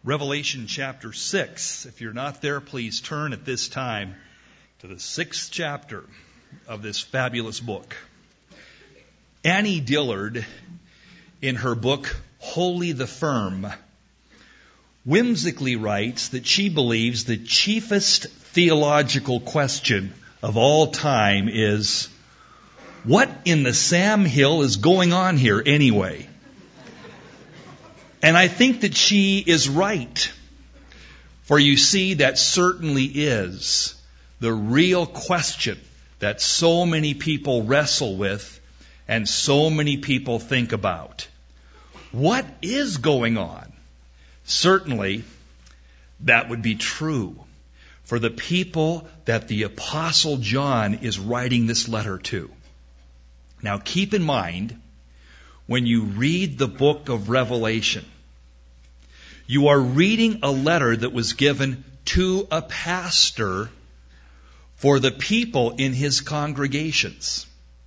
Revelation chapter 6. If you're not there, please turn at this time to the 6th chapter of this fabulous book. Annie Dillard, in her book, Holy the Firm, whimsically writes that she believes the chiefest theological question of all time is, what in the Sam Hill is going on here anyway? And I think that she is right. For you see, that certainly is the real question that so many people wrestle with and so many people think about. What is going on? Certainly, that would be true for the people that the Apostle John is writing this letter to. Now keep in mind, when you read the book of Revelation, you are reading a letter that was given to a pastor for the people in his congregations.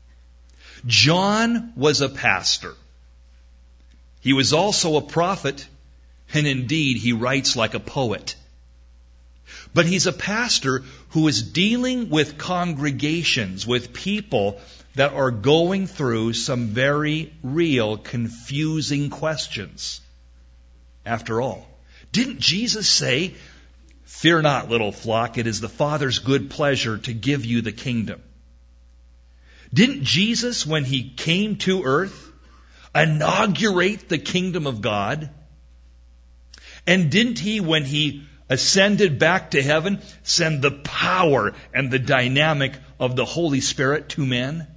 John was a pastor. He was also a prophet, and indeed he writes like a poet. But he's a pastor who is dealing with congregations, with people that are going through some very real, confusing questions. After all, didn't Jesus say, "Fear not, little flock, it is the Father's good pleasure to give you the kingdom"? Didn't Jesus, when he came to earth, inaugurate the kingdom of God? And didn't he, when he ascended back to heaven, send the power and the dynamic of the Holy Spirit to men?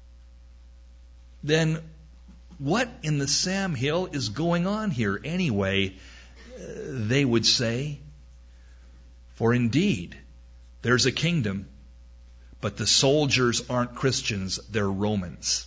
Then what in the Sam Hill is going on here anyway, they would say? For indeed, there's a kingdom, but the soldiers aren't Christians, they're Romans.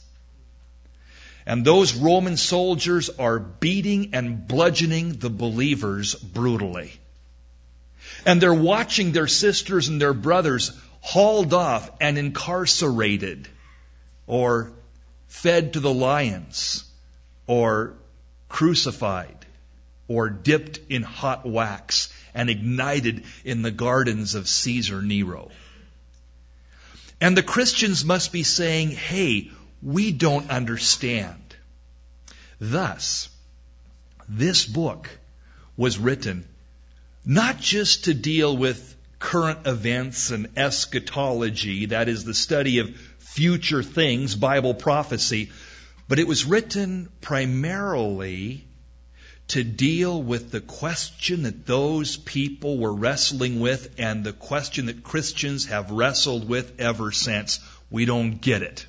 And those Roman soldiers are beating and bludgeoning the believers brutally. And they're watching their sisters and their brothers hauled off and incarcerated, or fed to the lions, or crucified, or dipped in hot wax and ignited in the gardens of Caesar Nero. And the Christians must be saying, hey, we don't understand. Thus, this book was written not just to deal with current events and eschatology, that is the study of future things, Bible prophecy, but it was written primarily to deal with the question that those people were wrestling with and the question that Christians have wrestled with ever since. We don't get it.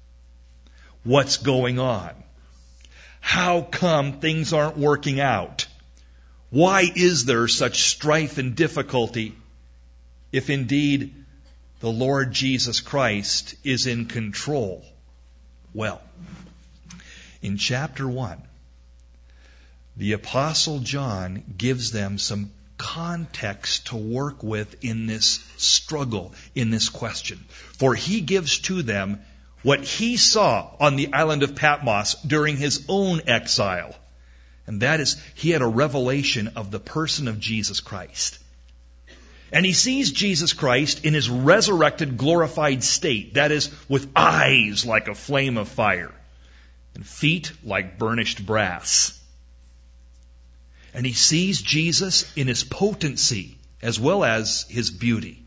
What's going on? How come things aren't working out? Why is there such strife and difficulty if indeed the Lord Jesus Christ is in control? Well, in chapter 1, the Apostle John gives them some context to work with in this struggle, in this question. For he gives to them what he saw on the island of Patmos during his own exile. And that is, he had a revelation of the person of Jesus Christ. And he sees Jesus Christ in his resurrected, glorified state. That is, with eyes like a flame of fire and feet like burnished brass. And he sees Jesus in his potency as well as his beauty.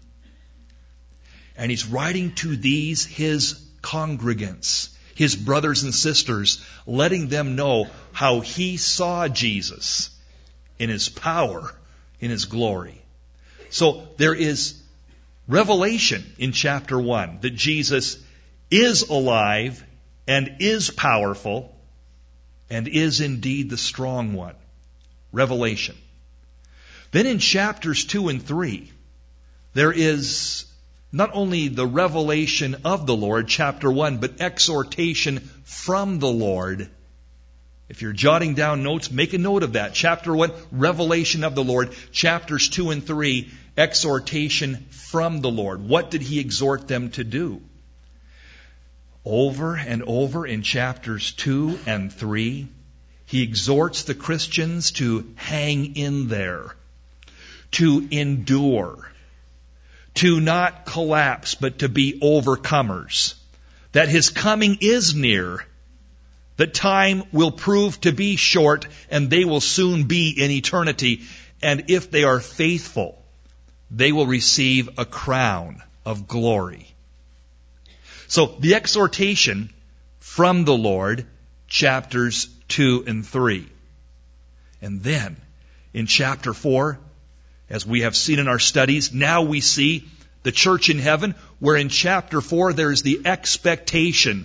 And he's writing to these, his congregants, his brothers and sisters, letting them know how he saw Jesus in his power, in his glory. So there is revelation in chapter 1 that Jesus is alive and is powerful and is indeed the strong one. Revelation. Then in chapters 2 and 3, there is not only the revelation of the Lord, chapter 1, but exhortation from the Lord. If you're jotting down notes, make a note of that. Chapter 1, revelation of the Lord. Chapters 2 and 3, exhortation from the Lord. What did he exhort them to do? Over and over in chapters 2 and 3, he exhorts the Christians to hang in there, to endure, to not collapse, but to be overcomers. That his coming is near, that time will prove to be short, and they will soon be in eternity. And if they are faithful, they will receive a crown of glory. So the exhortation from the Lord, chapters 2 and 3. And then in chapter 4, as we have seen in our studies, now we see the church in heaven, where in chapter 4 there is the expectation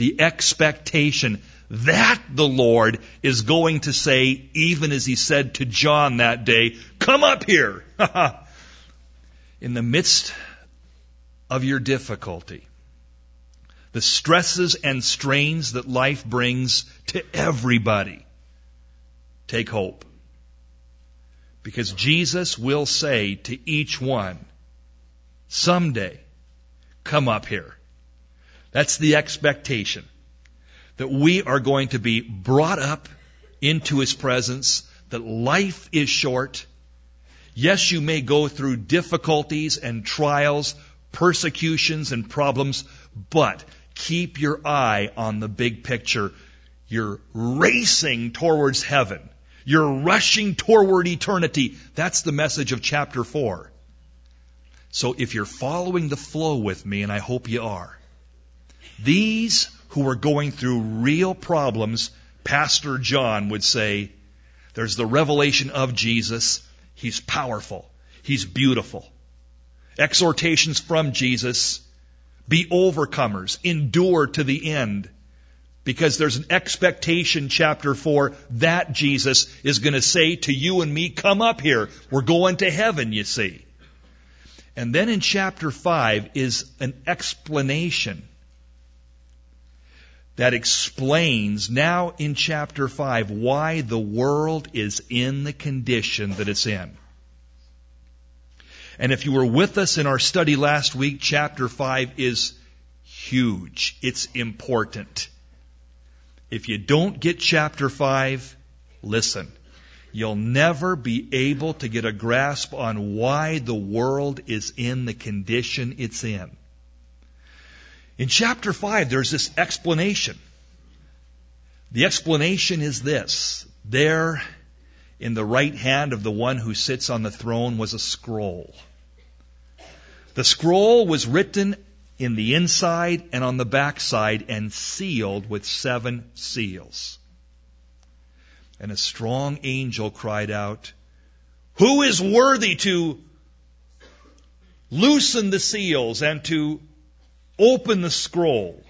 that the Lord is going to say, even as he said to John that day, "Come up here." In the midst of your difficulty, the stresses and strains that life brings to everybody, take hope. Because Jesus will say to each one, someday, come up here. That's the expectation. That we are going to be brought up into his presence, that life is short. Yes, you may go through difficulties and trials, persecutions and problems, but keep your eye on the big picture. You're racing towards heaven. You're rushing toward eternity. That's the message of chapter 4. So if you're following the flow with me, and I hope you are, these who are going through real problems, Pastor John would say, there's the revelation of Jesus. He's powerful. He's beautiful. Exhortations from Jesus. Be overcomers. Endure to the end. Because there's an expectation, chapter 4, that Jesus is going to say to you and me, come up here. We're going to heaven, you see. And then in chapter 5 is an explanation that explains now in chapter 5 why the world is in the condition that it's in. And if you were with us in our study last week, chapter 5 is huge. It's important. If you don't get chapter 5, listen. You'll never be able to get a grasp on why the world is in the condition it's in. In chapter 5, there's this explanation. The explanation is this. There, in the right hand of the one who sits on the throne, was a scroll. The scroll was written in the inside and on the backside and sealed with 7 seals. And a strong angel cried out, "Who is worthy to loosen the seals and to open the scroll?"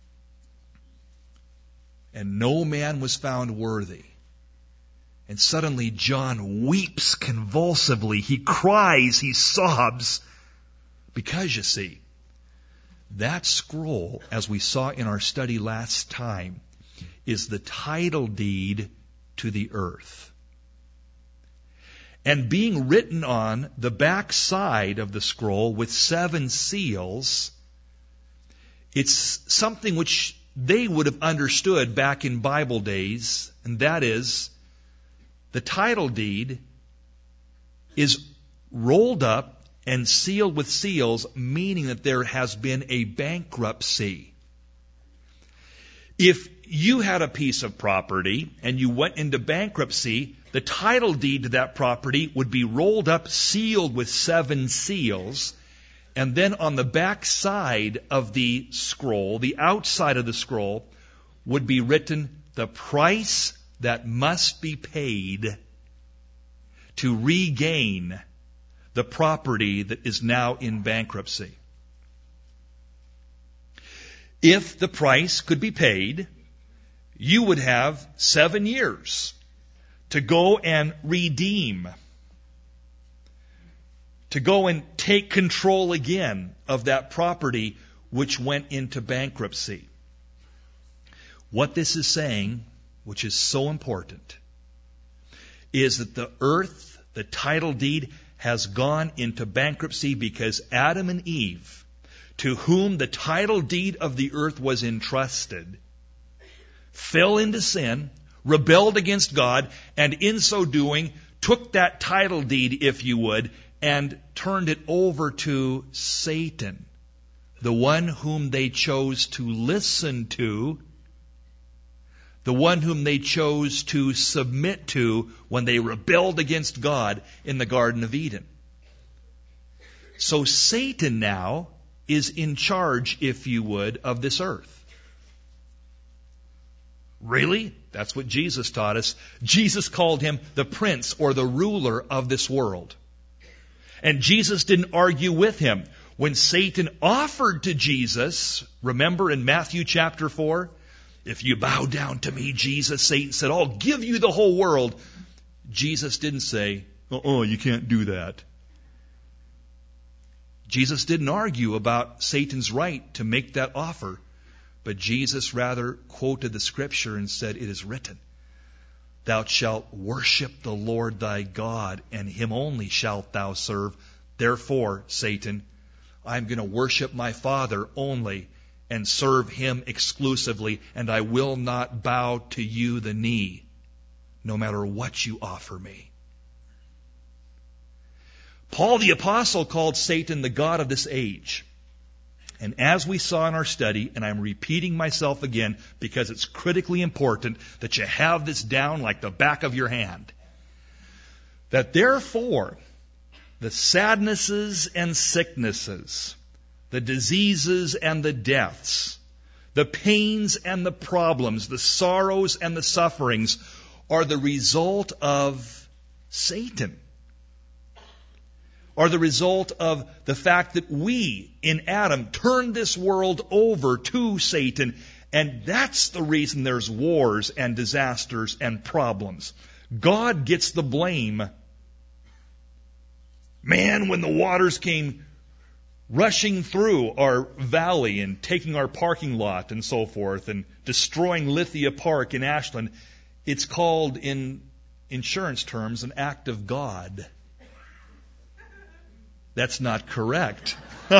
And no man was found worthy. And suddenly John weeps convulsively. He cries, he sobs. Because, you see, that scroll, as we saw in our study last time, is the title deed to the earth. And being written on the back side of the scroll with 7 seals, it's something which they would have understood back in Bible days, and that is, the title deed is rolled up and sealed with seals, meaning that there has been a bankruptcy. If you had a piece of property and you went into bankruptcy, the title deed to that property would be rolled up, sealed with 7 seals, and then on the back side of the scroll, the outside of the scroll, would be written the price that must be paid to regain the property that is now in bankruptcy. If the price could be paid, you would have 7 years to go and redeem, to go and take control again of that property which went into bankruptcy. What this is saying, which is so important, is that the earth, the title deed, has gone into bankruptcy because Adam and Eve, to whom the title deed of the earth was entrusted, fell into sin, rebelled against God, and in so doing took that title deed, if you would, and turned it over to Satan, the one whom they chose to listen to, the one whom they chose to submit to when they rebelled against God in the Garden of Eden. So Satan now is in charge, if you would, of this earth. Really? That's what Jesus taught us. Jesus called him the prince or the ruler of this world. And Jesus didn't argue with him. When Satan offered to Jesus, remember in Matthew chapter 4, if you bow down to me, Jesus, Satan said, I'll give you the whole world. Jesus didn't say, you can't do that. Jesus didn't argue about Satan's right to make that offer. But Jesus rather quoted the scripture and said, it is written, thou shalt worship the Lord thy God, and him only shalt thou serve. Therefore, Satan, I'm going to worship my Father only and serve him exclusively, and I will not bow to you the knee, no matter what you offer me. Paul the Apostle called Satan the god of this age. And as we saw in our study, and I'm repeating myself again because it's critically important that you have this down like the back of your hand, that therefore the sadnesses and sicknesses, the diseases and the deaths, the pains and the problems, the sorrows and the sufferings are the result of Satan. Are the result of the fact that we, in Adam, turned this world over to Satan, and that's the reason there's wars and disasters and problems. God gets the blame. Man, when the waters came rushing through our valley and taking our parking lot and so forth and destroying Lithia Park in Ashland, it's called in insurance terms an act of God. That's not correct.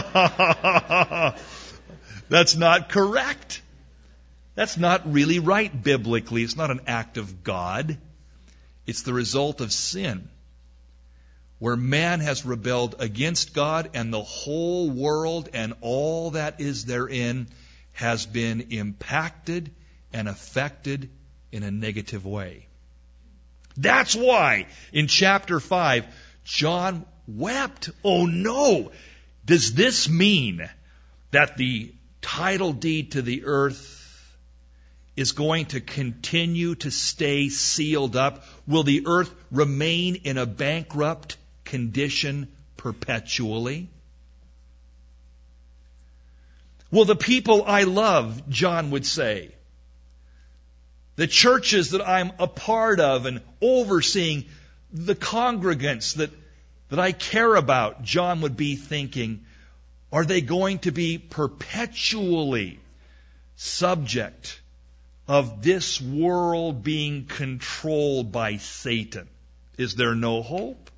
That's not correct. That's not really right biblically. It's not an act of God. It's the result of sin, where man has rebelled against God, and the whole world and all that is therein has been impacted and affected in a negative way. That's why in chapter 5, John wept. Oh no! Does this mean that the title deed to the earth is going to continue to stay sealed up? Will the earth remain in a bankrupt condition perpetually? Will the people I love, John would say, the churches that I'm a part of and overseeing, the congregants that I care about, John would be thinking, are they going to be perpetually subject of this world being controlled by Satan? Is there no hope?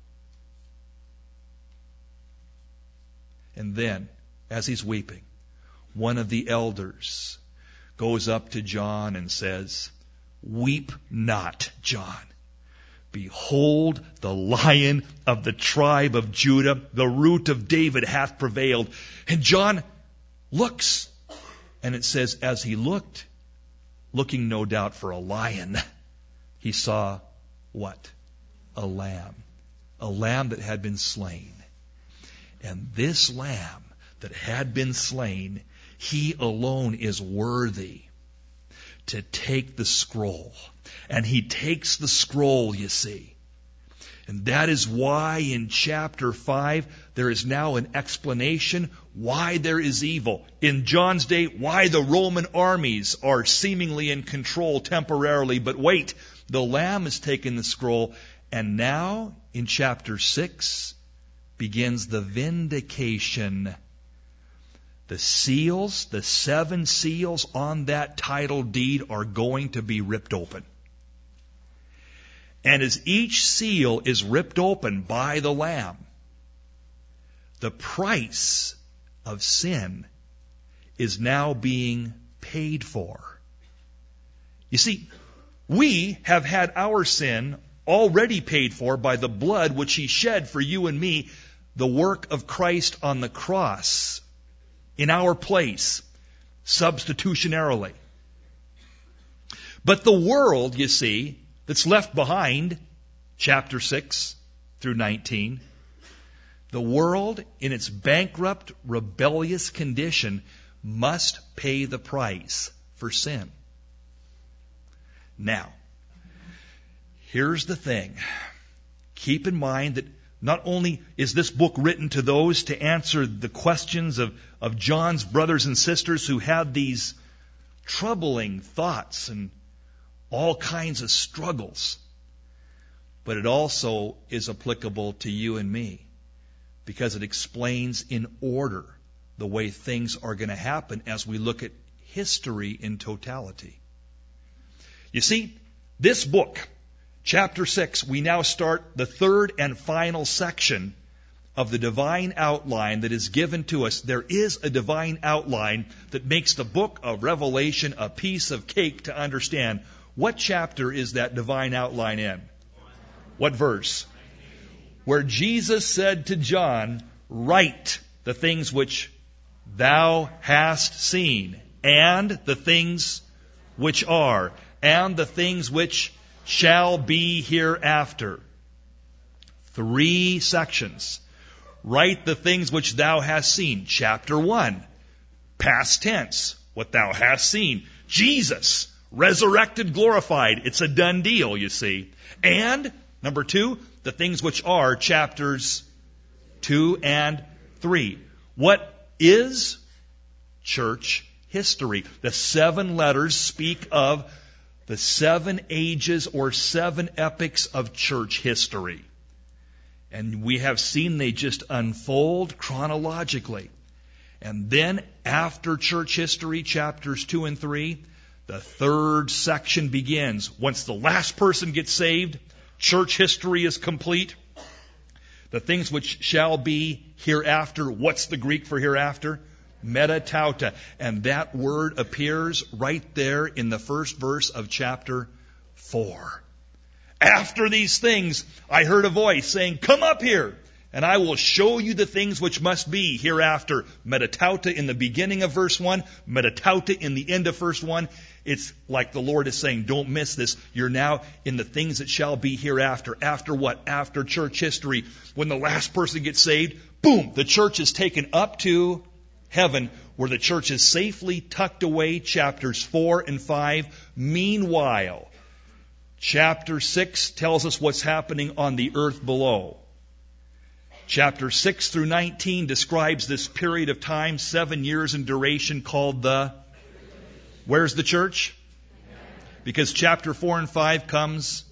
And then, as he's weeping, one of the elders goes up to John and says, weep not, John. Behold, the Lion of the tribe of Judah, the Root of David hath prevailed. And John looks, and it says, as he looked, looking no doubt for a lion, he saw what? A lamb that had been slain. And this lamb that had been slain, he alone is worthy to take the scroll. And he takes the scroll, you see. And that is why in chapter 5 there is now an explanation why there is evil. In John's day, why the Roman armies are seemingly in control temporarily. But wait, the Lamb has taken the scroll. And now in chapter 6 begins the vindication. The seals, the 7 seals on that title deed are going to be ripped open. And as each seal is ripped open by the Lamb, the price of sin is now being paid for. You see, We have had our sin already paid for by the blood which he shed for you and me, the work of Christ on the cross in our place, substitutionarily. But the world, you see, that's left behind, chapter 6 through 19, the world in its bankrupt, rebellious condition must pay the price for sin. Now, here's the thing. Keep in mind that not only is this book written to those to answer the questions of John's brothers and sisters who had these troubling thoughts and all kinds of struggles, but it also is applicable to you and me because it explains in order the way things are going to happen as we look at history in totality. You see, this book, chapter 6, we now start the third and final section of the divine outline that is given to us. There is a divine outline that makes the book of Revelation a piece of cake to understand. What chapter is that divine outline in? What verse? Where Jesus said to John, write the things which thou hast seen, and the things which are, and the things which shall be hereafter. 3 sections. Write the things which thou hast seen. Chapter 1, past tense, what thou hast seen. Jesus, resurrected, glorified. It's a done deal, you see. And, number 2, the things which are, chapters 2 and 3. What is church history? The 7 letters speak of the 7 ages or 7 epochs of church history. And we have seen they just unfold chronologically. And then after church history, chapters 2 and 3, the 3rd section begins. Once the last person gets saved, church history is complete. The things which shall be hereafter. What's the Greek for hereafter? Metatauta. And that word appears right there in the first verse of chapter 4. After these things, I heard a voice saying, come up here, and I will show you the things which must be hereafter. Metatauta in the beginning of verse 1, metatauta in the end of verse 1. It's like the Lord is saying, don't miss this. You're now in the things that shall be hereafter. After what? After church history. When the last person gets saved, boom, the church is taken up to heaven, where the church is safely tucked away, chapters 4 and 5. Meanwhile, chapter 6 tells us what's happening on the earth below. Chapter 6 through 19 describes this period of time, 7 years in duration, called the... Where's the church? Because chapter 4 and 5 comes...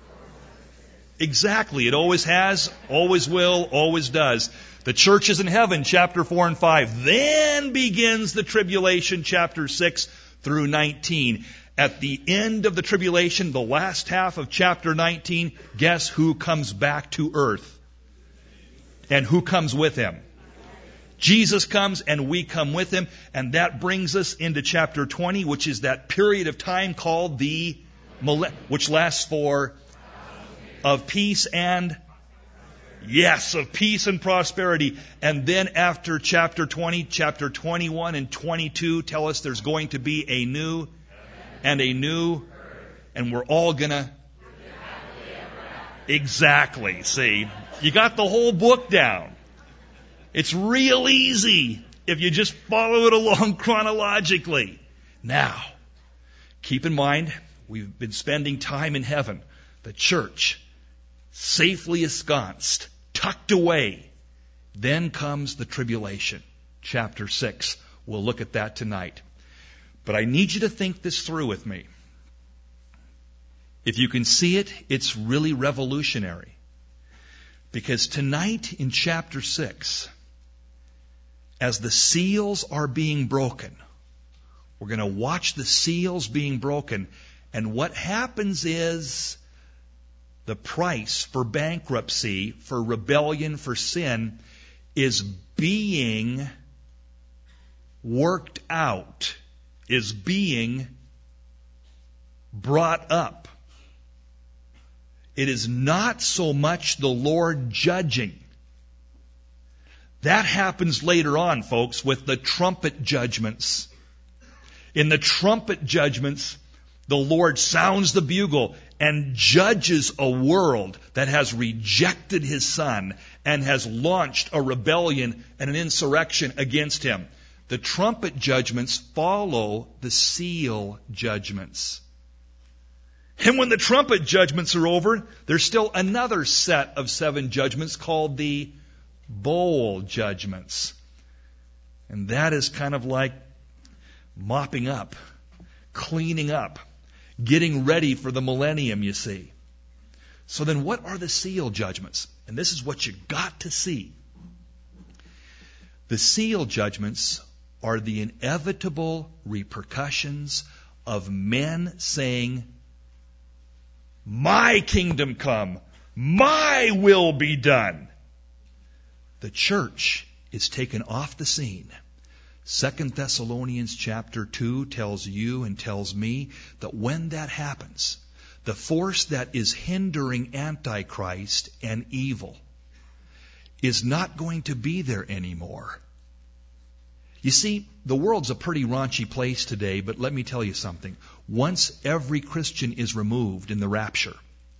Exactly. It always has, always will, always does. The church is in heaven, chapter 4 and 5. Then begins the tribulation, chapter 6 through 19. At the end of the tribulation, the last half of chapter 19, guess who comes back to earth? And who comes with him? Jesus comes and we come with him. And that brings us into chapter 20, which is that period of time called the which lasts for of peace and... Yes, of peace and prosperity. And then after chapter 20, chapter 21 and 22 tell us there's going to be a new and a new, and we're all gonna... Exactly, see. You got the whole book down. It's real easy if you just follow it along chronologically. Now, keep in mind, we've been spending time in heaven. The church, safely ensconced, tucked away. Then comes the tribulation, chapter 6. We'll look at that tonight. But I need you to think this through with me. If you can see it, it's really revolutionary. Because tonight in chapter 6, as the seals are being broken, we're going to watch the seals being broken. And what happens is the price for bankruptcy, for rebellion, for sin, is being worked out, is being brought up. It is not so much the Lord judging. That happens later on, folks, with the trumpet judgments. In the trumpet judgments, the Lord sounds the bugle and judges a world that has rejected His Son and has launched a rebellion and an insurrection against Him. The trumpet judgments follow the seal judgments. And when the trumpet judgments are over, there's still another set of 7 judgments called the bowl judgments. And that is kind of like mopping up, cleaning up, getting ready for the millennium, you see. So then what are the seal judgments? And this is what you got to see. The seal judgments are the inevitable repercussions of men saying, "My kingdom come, my will be done." The church is taken off the scene. 2 Thessalonians chapter 2 tells you and tells me that when that happens, the force that is hindering Antichrist and evil is not going to be there anymore. You see, the world's a pretty raunchy place today, but let me tell you something. Once every Christian is removed in the rapture,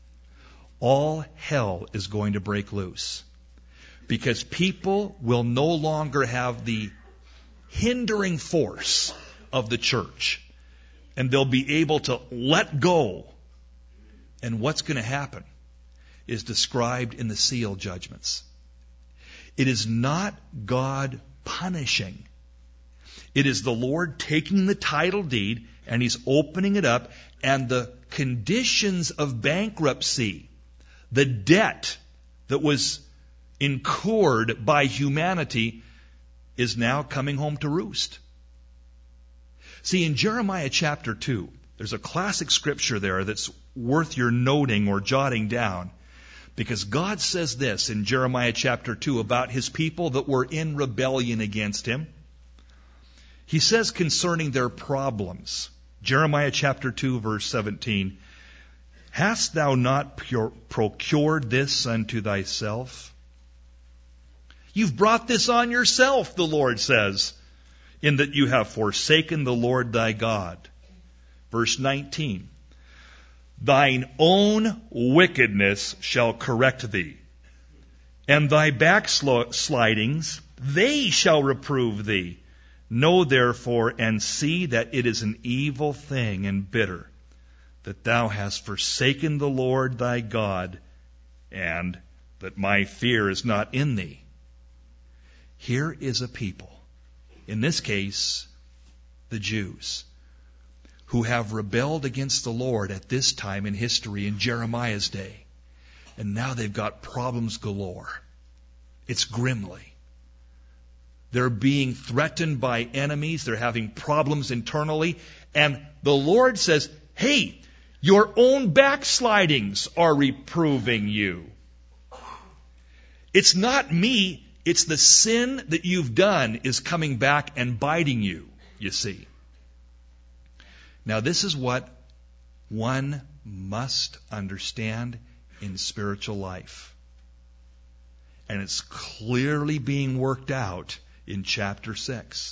all hell is going to break loose. Because people will no longer have the hindering force of the church. And they'll be able to let go. And what's going to happen is described in the seal judgments. It is not God punishing. It is the Lord taking the title deed and He's opening it up, and the conditions of bankruptcy, the debt that was incurred by humanity, is now coming home to roost. See, in Jeremiah chapter 2, there's a classic scripture there that's worth your noting or jotting down, because God says this in Jeremiah chapter 2 about His people that were in rebellion against Him. He says concerning their problems, Jeremiah chapter 2 verse 17, "Hast thou not procured this unto thyself?" You've brought this on yourself, the Lord says, in that you have forsaken the Lord thy God. Verse 19, "Thine own wickedness shall correct thee, and thy backslidings, they shall reprove thee. Know therefore and see that it is an evil thing and bitter, that thou hast forsaken the Lord thy God, and that my fear is not in thee." Here is a people, in this case, the Jews, who have rebelled against the Lord at this time in history, in Jeremiah's day. And now they've got problems galore. It's grimly. They're being threatened by enemies. They're having problems internally. And the Lord says, hey, your own backslidings are reproving you. It's not me. It's the sin that you've done is coming back and biting you, you see. Now, this is what one must understand in spiritual life. And it's clearly being worked out in chapter 6.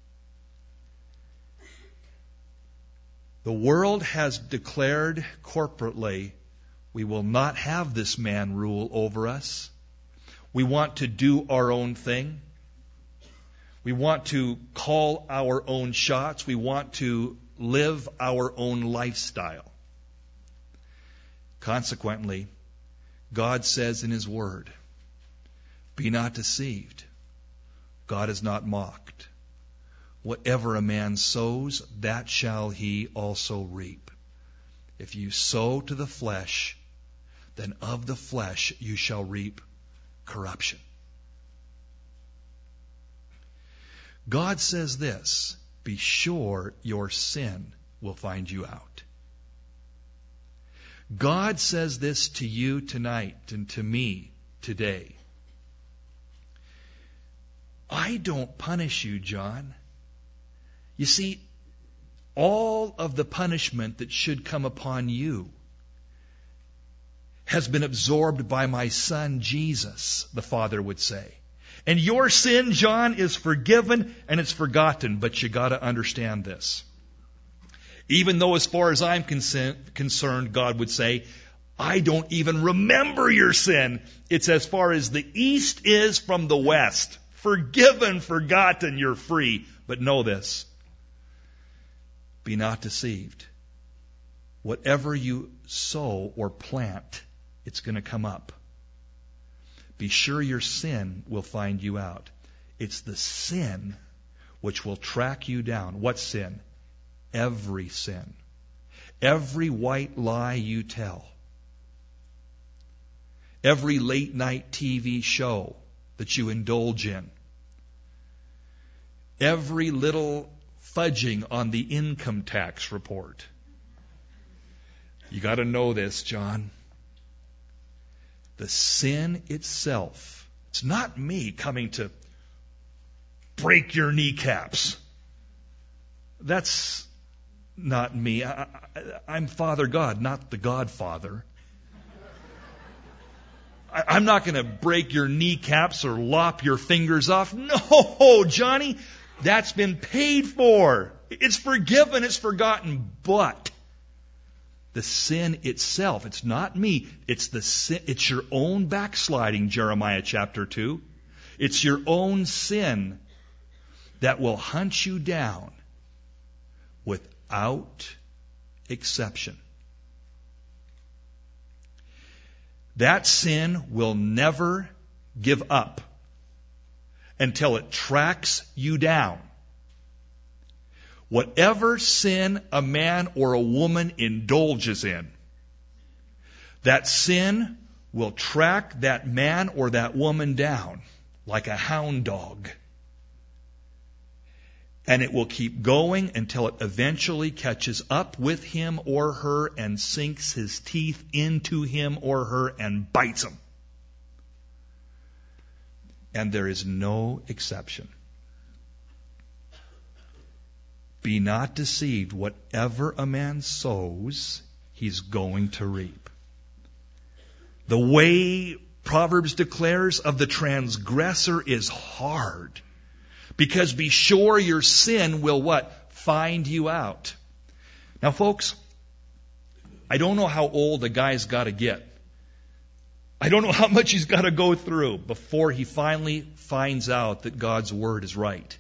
The world has declared corporately, we will not have this man rule over us. We want to do our own thing. We want to call our own shots. We want to live our own lifestyle. Consequently, God says in His Word, "Be not deceived. God is not mocked. Whatever a man sows, that shall he also reap. If you sow to the flesh, then of the flesh you shall reap corruption." God says this, be sure your sin will find you out. God says this to you tonight and to me today. I don't punish you, John. You see, all of the punishment that should come upon you has been absorbed by my Son Jesus, the Father would say. And your sin, John, is forgiven and it's forgotten. But you got to understand this. Even though as far as I'm concerned, God would say, I don't even remember your sin. It's as far as the east is from the west. Forgiven, forgotten, you're free. But know this. Be not deceived. Whatever you sow or plant, it's going to come up. Be sure your sin will find you out. It's the sin which will track you down. What sin? Every sin. Every white lie you tell. Every late night TV show that you indulge in. Every little fudging on the income tax report. You got to know this, John. The sin itself, it's not me coming to break your kneecaps. That's not me. I'm Father God, not the Godfather. I'm not going to break your kneecaps or lop your fingers off. No, Johnny, that's been paid for. It's forgiven, it's forgotten. But the sin itself, it's not me. It's the sin. It's your own backsliding, Jeremiah chapter 2. It's your own sin that will hunt you down without exception. That sin will never give up until it tracks you down. Whatever sin a man or a woman indulges in, that sin will track that man or that woman down like a hound dog. And it will keep going until it eventually catches up with him or her and sinks his teeth into him or her and bites him. And there is no exception. Be not deceived. Whatever a man sows, he's going to reap. The way Proverbs declares of the transgressor is hard. Because be sure your sin will what? Find you out. Now, folks, I don't know how old a guy's got to get. I don't know how much he's got to go through before he finally finds out that God's Word is right.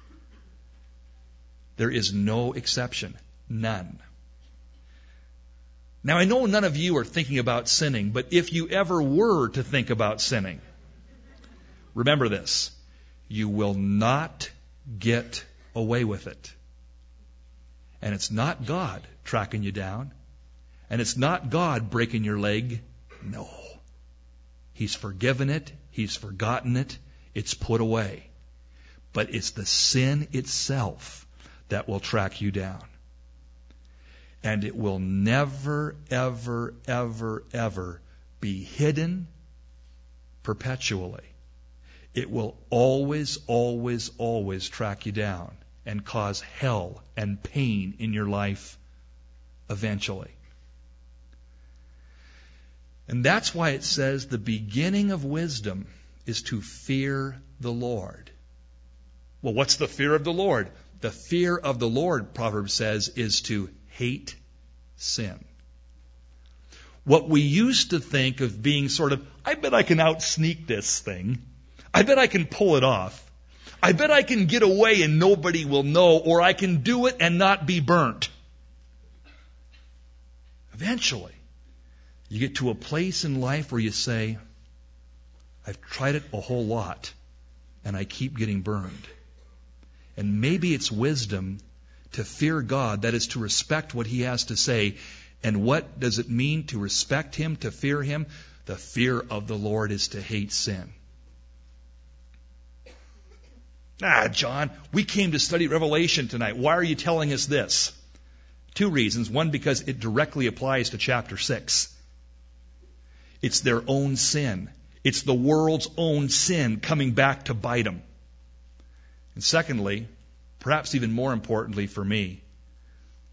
There is no exception. None. Now, I know none of you are thinking about sinning, but if you ever were to think about sinning, remember this. You will not get away with it. And it's not God tracking you down. And it's not God breaking your leg. No. He's forgiven it. He's forgotten it. It's put away. But it's the sin itself that will track you down. And it will never, ever, ever, ever be hidden perpetually. It will always, always, always track you down and cause hell and pain in your life eventually. And that's why it says the beginning of wisdom is to fear the Lord. Well, what's the fear of the Lord? The fear of the Lord, Proverbs says, is to hate sin. What we used to think of being sort of, I bet I can out-sneak this thing. I bet I can pull it off. I bet I can get away and nobody will know, or I can do it and not be burnt. Eventually, you get to a place in life where you say, I've tried it a whole lot, and I keep getting burned. And maybe it's wisdom to fear God, that is to respect what He has to say. And what does it mean to respect Him, to fear Him? The fear of the Lord is to hate sin. John, we came to study Revelation tonight. Why are you telling us this? 2 reasons. One, because it directly applies to chapter 6. It's their own sin. It's the world's own sin coming back to bite them. And secondly, perhaps even more importantly for me,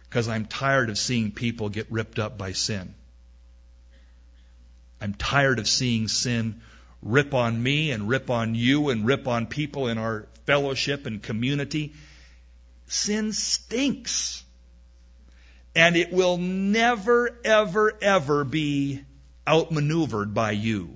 because I'm tired of seeing people get ripped up by sin. I'm tired of seeing sin rip on me and rip on you and rip on people in our fellowship and community. Sin stinks. And it will never, ever, ever be outmaneuvered by you.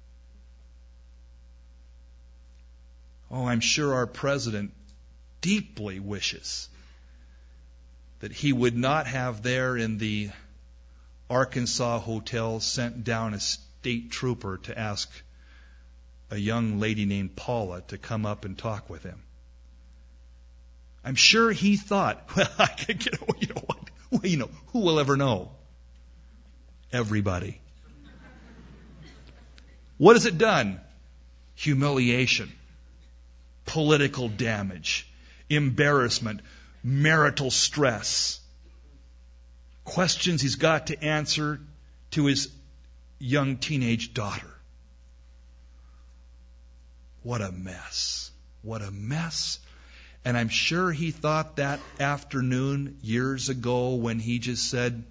Oh, I'm sure our president deeply wishes that he would not have there in the Arkansas hotel sent down a state trooper to ask a young lady named Paula to come up and talk with him. I'm sure he thought, well, I could get, you know what? Well, who will ever know? Everybody. What has it done? Humiliation, political damage, embarrassment, marital stress, questions he's got to answer to his young teenage daughter. What a mess. What a mess. And I'm sure he thought that afternoon years ago when he just said,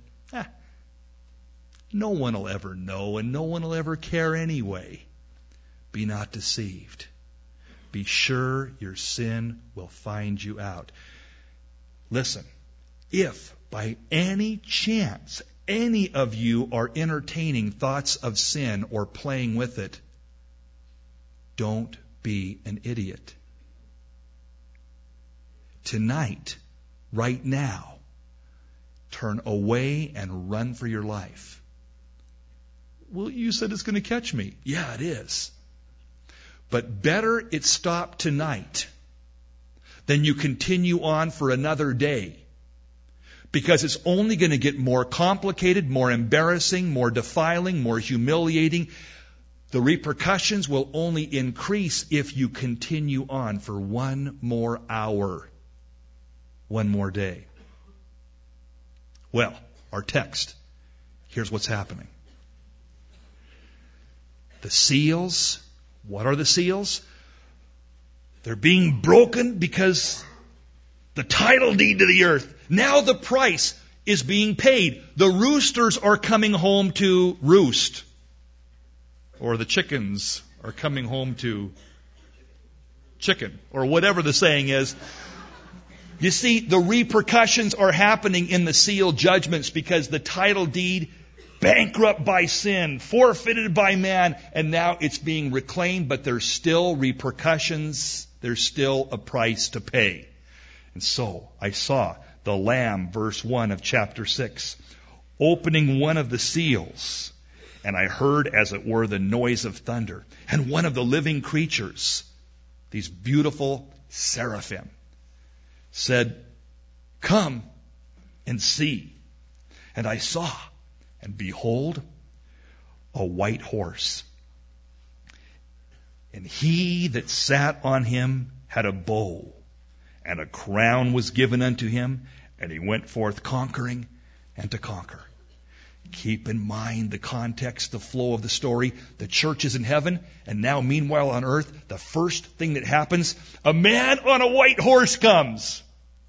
no one will ever know and no one will ever care anyway. Be not deceived. Be sure your sin will find you out. Listen, if by any chance any of you are entertaining thoughts of sin or playing with it, don't be an idiot. Tonight, right now, turn away and run for your life. Well, you said it's going to catch me. Yeah, it is. But better it stop tonight than you continue on for another day. Because it's only going to get more complicated, more embarrassing, more defiling, more humiliating. The repercussions will only increase if you continue on for one more hour, one more day. Well, our text, here's what's happening. The seals, what are the seals? They're being broken because the title deed to the earth, now the price is being paid. The roosters are coming home to roost. Or the chickens are coming home to chicken. Or whatever the saying is. You see, the repercussions are happening in the seal judgments because the title deed, bankrupt by sin, forfeited by man, and now it's being reclaimed, but there's still repercussions. There's still a price to pay. And so I saw the Lamb, verse 1 of chapter 6, opening one of the seals. And I heard, as it were, the noise of thunder. And one of the living creatures, these beautiful seraphim, said, "Come and see." And I saw, and behold, a white horse. And he that sat on him had a bow, and a crown was given unto him, and he went forth conquering and to conquer. Keep in mind the context, the flow of the story. The church is in heaven, and now meanwhile on earth, the first thing that happens, a man on a white horse comes.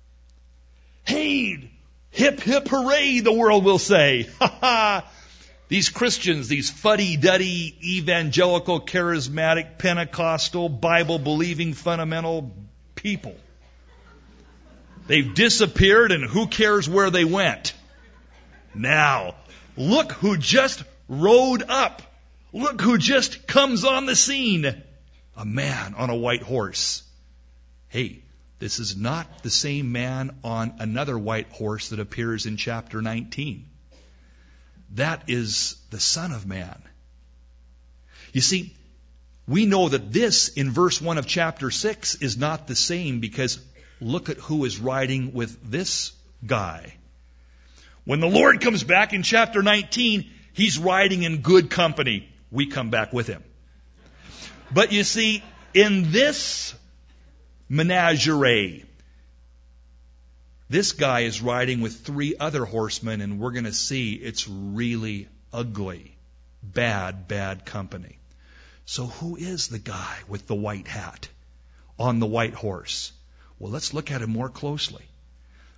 Hey, hip, hip, hooray, the world will say. Ha ha! These Christians, these fuddy-duddy, evangelical, charismatic, Pentecostal, Bible-believing, fundamental people. They've disappeared, and who cares where they went? Now, look who just rode up. Look who just comes on the scene. A man on a white horse. Hey, this is not the same man on another white horse that appears in chapter 19. That is the Son of Man. You see, we know that this, in verse 1 of chapter 6, is not the same because look at who is riding with this guy. When the Lord comes back in chapter 19, he's riding in good company. We come back with him. But you see, in this menagerie, this guy is riding with 3 other horsemen, and we're going to see it's really ugly, bad company. So who is the guy with the white hat on the white horse? Well, let's look at him more closely.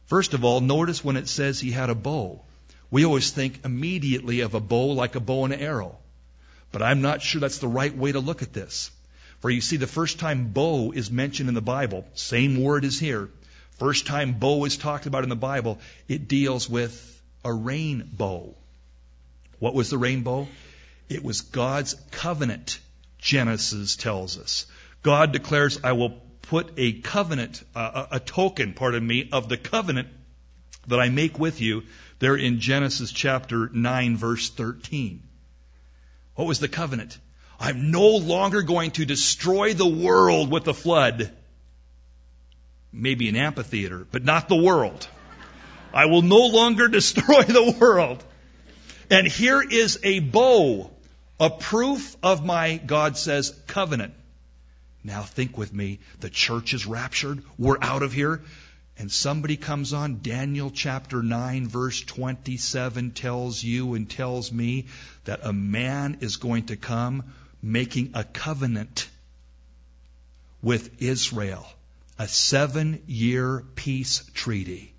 First of all, notice when it says he had a bow. We always think immediately of a bow like a bow and an arrow. But I'm not sure that's the right way to look at this. For you see, the first time bow is mentioned in the Bible, same word is here. First time bow is talked about in the Bible, it deals with a rainbow. What was the rainbow? It was God's covenant, Genesis tells us. God declares, I will put a covenant, a token, of the covenant that I make with you, there in Genesis chapter 9, verse 13. What was the covenant? I'm no longer going to destroy the world with a flood. Maybe an amphitheater, but not the world. I will no longer destroy the world. And here is a bow, a proof of my, God says, covenant. Now think with me, the church is raptured, we're out of here, and somebody comes on, Daniel chapter 9 verse 27 tells you and tells me that a man is going to come making a covenant with Israel, a 7-year peace treaty.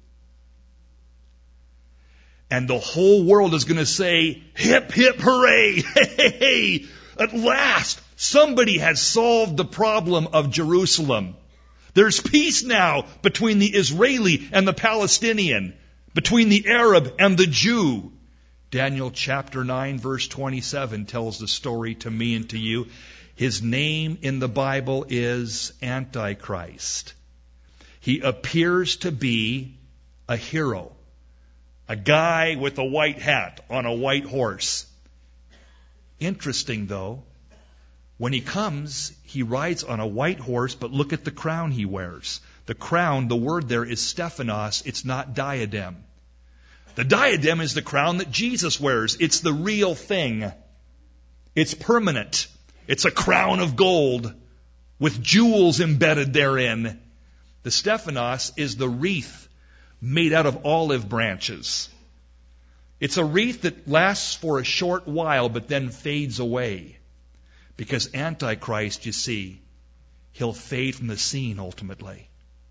And the whole world is going to say, hip, hip, hooray, hey, at last, somebody has solved the problem of Jerusalem. There's peace now between the Israeli and the Palestinian, between the Arab and the Jew. Daniel chapter 9 verse 27 tells the story to me and to you. His name in the Bible is Antichrist. He appears to be a hero, a guy with a white hat on a white horse. Interesting though, when he comes, he rides on a white horse, but look at the crown he wears. The crown, the word there is Stephanos, it's not diadem. The diadem is the crown that Jesus wears. It's the real thing. It's permanent. It's a crown of gold with jewels embedded therein. The Stephanos is the wreath made out of olive branches. It's a wreath that lasts for a short while but then fades away. Because Antichrist, you see, he'll fade from the scene ultimately.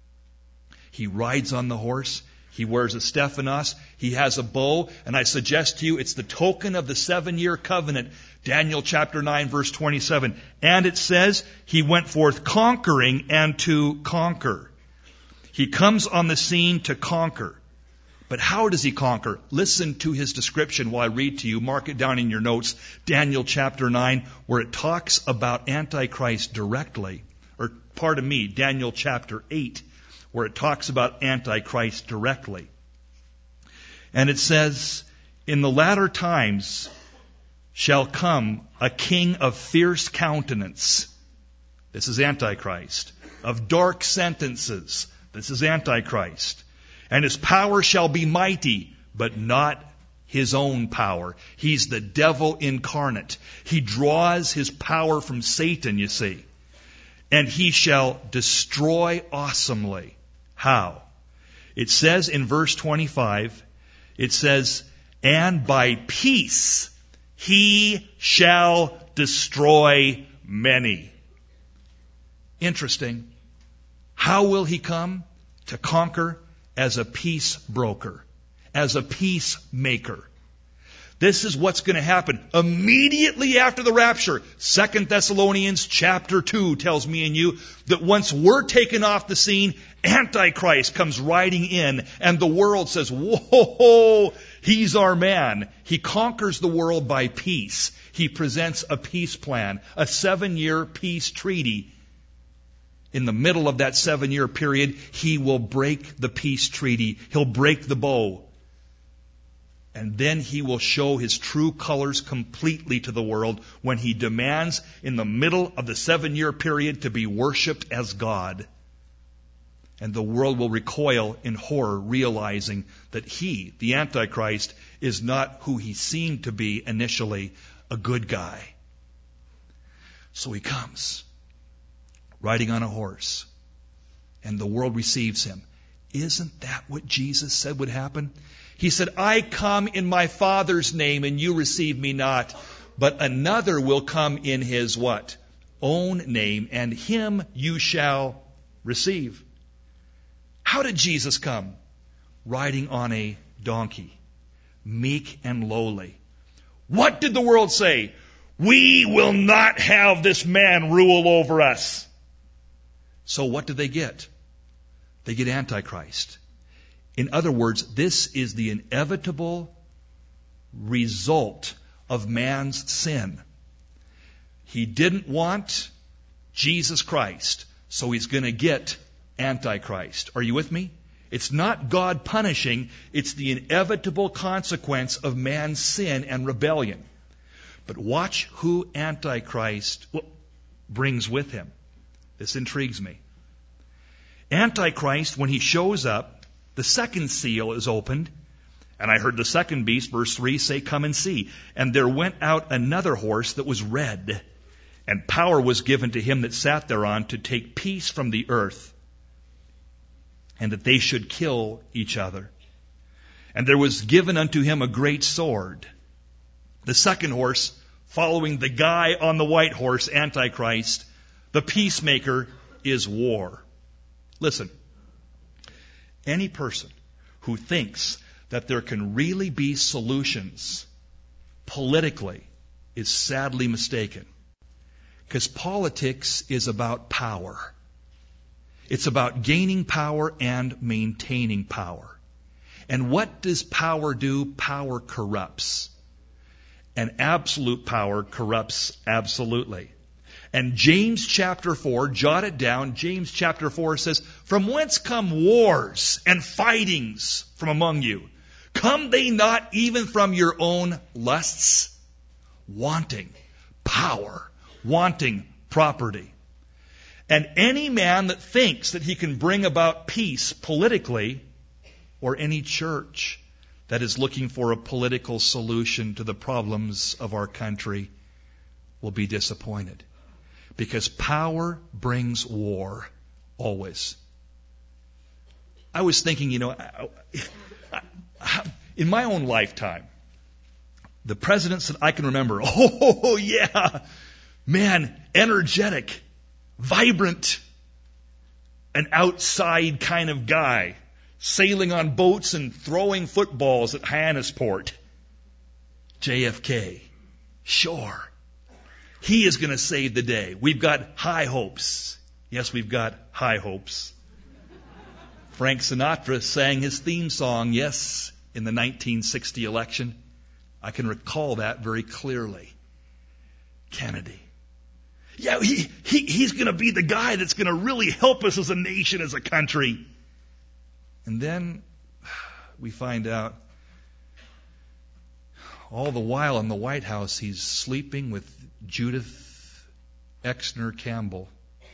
He rides on the horse. He wears a Stephanos. He has a bow. And I suggest to you, it's the token of the 7-year covenant. Daniel chapter 9 verse 27. And it says, he went forth conquering and to conquer. He comes on the scene to conquer. But how does he conquer? Listen to his description while I read to you. Mark it down in your notes. Daniel chapter 9, where it talks about Antichrist directly. Or, pardon me, Daniel chapter 8, where it talks about Antichrist directly. And it says, in the latter times shall come a king of fierce countenance. This is Antichrist. Of dark sentences. This is Antichrist. And his power shall be mighty, but not his own power. He's the devil incarnate. He draws his power from Satan, you see. And he shall destroy awesomely. How? It says in verse 25, it says, and by peace he shall destroy many. Interesting. How will he come? To conquer as a peace broker, as a peacemaker. This is what's going to happen immediately after the rapture. 2 Thessalonians chapter 2 tells me and you that once we're taken off the scene, Antichrist comes riding in and the world says, whoa, he's our man. He conquers the world by peace. He presents a peace plan, a 7-year peace treaty. In the middle of that 7-year period, he will break the peace treaty. He'll break the bow. And then he will show his true colors completely to the world when he demands in the middle of the 7-year period to be worshipped as God. And the world will recoil in horror, realizing that he, the Antichrist, is not who he seemed to be initially, a good guy. So he comes, riding on a horse, and the world receives him. Isn't that what Jesus said would happen? He said, I come in my Father's name, and you receive me not. But another will come in his what? Own name, and him you shall receive. How did Jesus come? riding on a donkey, meek and lowly. What did the world say? We will not have this man rule over us. So what do they get? They get Antichrist. In other words, this is the inevitable result of man's sin. He didn't want Jesus Christ, so he's going to get Antichrist. Are you with me? It's not God punishing, it's the inevitable consequence of man's sin and rebellion. But watch who Antichrist brings with him. This intrigues me. Antichrist, when he shows up, the second seal is opened, and I heard the second beast, verse 3, say, "Come and see. And there went out another horse that was red, and power was given to him that sat thereon to take peace from the earth, and that they should kill each other. And there was given unto him a great sword." The second horse, following the guy on the white horse, Antichrist, the peacemaker, is war. Listen, any person who thinks that there can really be solutions politically is sadly mistaken. Because politics is about power. It's about gaining power and maintaining power. And what does power do? Power corrupts. And absolute power corrupts absolutely. And James chapter 4, jot it down, James chapter 4 says, "From whence come wars and fightings from among you? Come they not even from your own lusts? Wanting power, wanting property." And any man that thinks that he can bring about peace politically, or any church that is looking for a political solution to the problems of our country, will be disappointed. Because power brings war, always. I was thinking, in my own lifetime, the presidents that I can remember, energetic, vibrant, an outside kind of guy, sailing on boats and throwing footballs at Hyannisport. JFK. Sure. He is going to save the day. We've got high hopes. Yes, we've got high hopes. Frank Sinatra sang his theme song, yes, in the 1960 election. I can recall that very clearly. Kennedy. Yeah, he's going to be the guy that's going to really help us as a nation, as a country. And then we find out all the while in the White House he's sleeping with Judith Exner Campbell,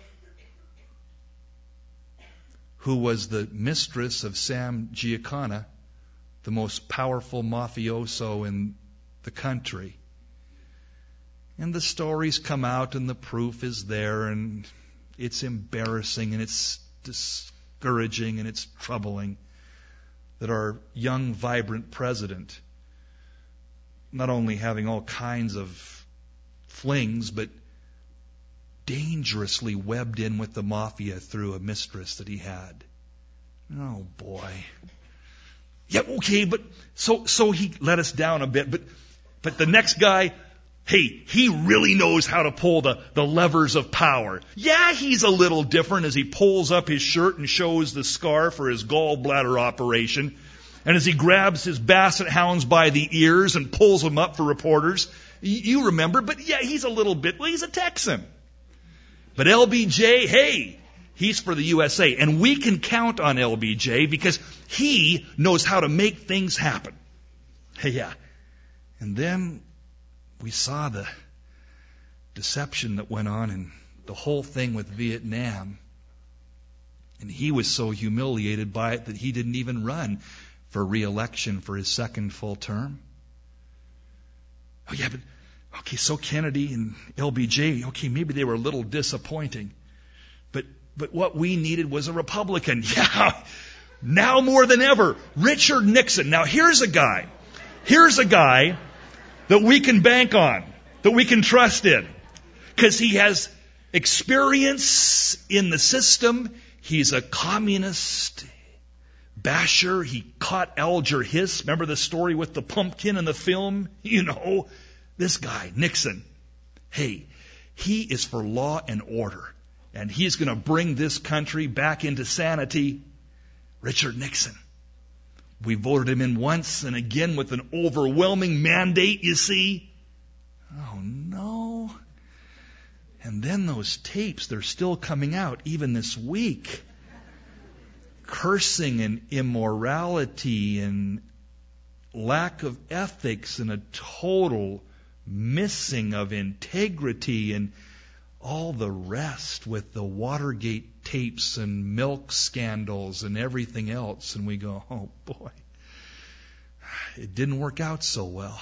who was the mistress of Sam Giancana, the most powerful mafioso in the country. And the stories come out and the proof is there, and it's embarrassing and it's discouraging and it's troubling that our young, vibrant president, not only having all kinds of flings, but dangerously webbed in with the mafia through a mistress that he had. Oh boy. Yeah, okay, but so he let us down a bit, but the next guy, hey, he really knows how to pull the levers of power. Yeah, he's a little different as he pulls up his shirt and shows the scar for his gallbladder operation. And as he grabs his basset hounds by the ears and pulls them up for reporters. You remember, but yeah, he's a little bit, well, he's a Texan. But LBJ, hey, he's for the USA. And we can count on LBJ because he knows how to make things happen. Hey, yeah. And then we saw the deception that went on in the whole thing with Vietnam. And he was so humiliated by it that he didn't even run for re-election for his second full term. Oh yeah, but okay, so Kennedy and LBJ, okay, maybe they were a little disappointing. But what we needed was a Republican. Yeah, now more than ever, Richard Nixon. Now here's a guy that we can bank on, that we can trust in, because he has experience in the system. He's a communist, Basher, he caught Alger Hiss. Remember the story with the pumpkin in the film? You know, this guy, Nixon. Hey, he is for law and order. And he's going to bring this country back into sanity. Richard Nixon. We voted him in once and again with an overwhelming mandate, you see. Oh, no. And then those tapes, they're still coming out even this week. Cursing and immorality and lack of ethics and a total missing of integrity and all the rest with the Watergate tapes and milk scandals and everything else. And we go, oh boy, it didn't work out so well.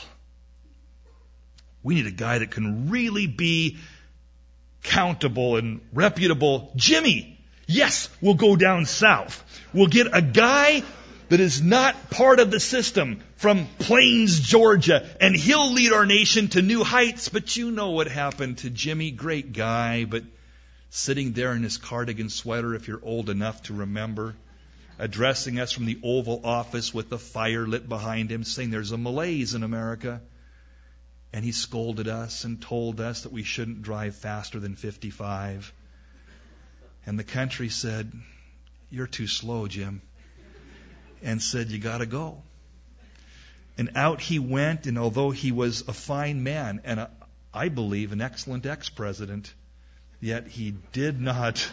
We need a guy that can really be countable and reputable. Jimmy, yes, we'll go down south. We'll get a guy that is not part of the system from Plains, Georgia, and he'll lead our nation to new heights. But you know what happened to Jimmy. Great guy, but sitting there in his cardigan sweater, if you're old enough to remember, addressing us from the Oval Office with the fire lit behind him, saying there's a malaise in America. And he scolded us and told us that we shouldn't drive faster than 55. And the country said, you're too slow, Jim. And said, you got to go. And out he went, and although he was a fine man, and I believe an excellent ex-president, yet he did not...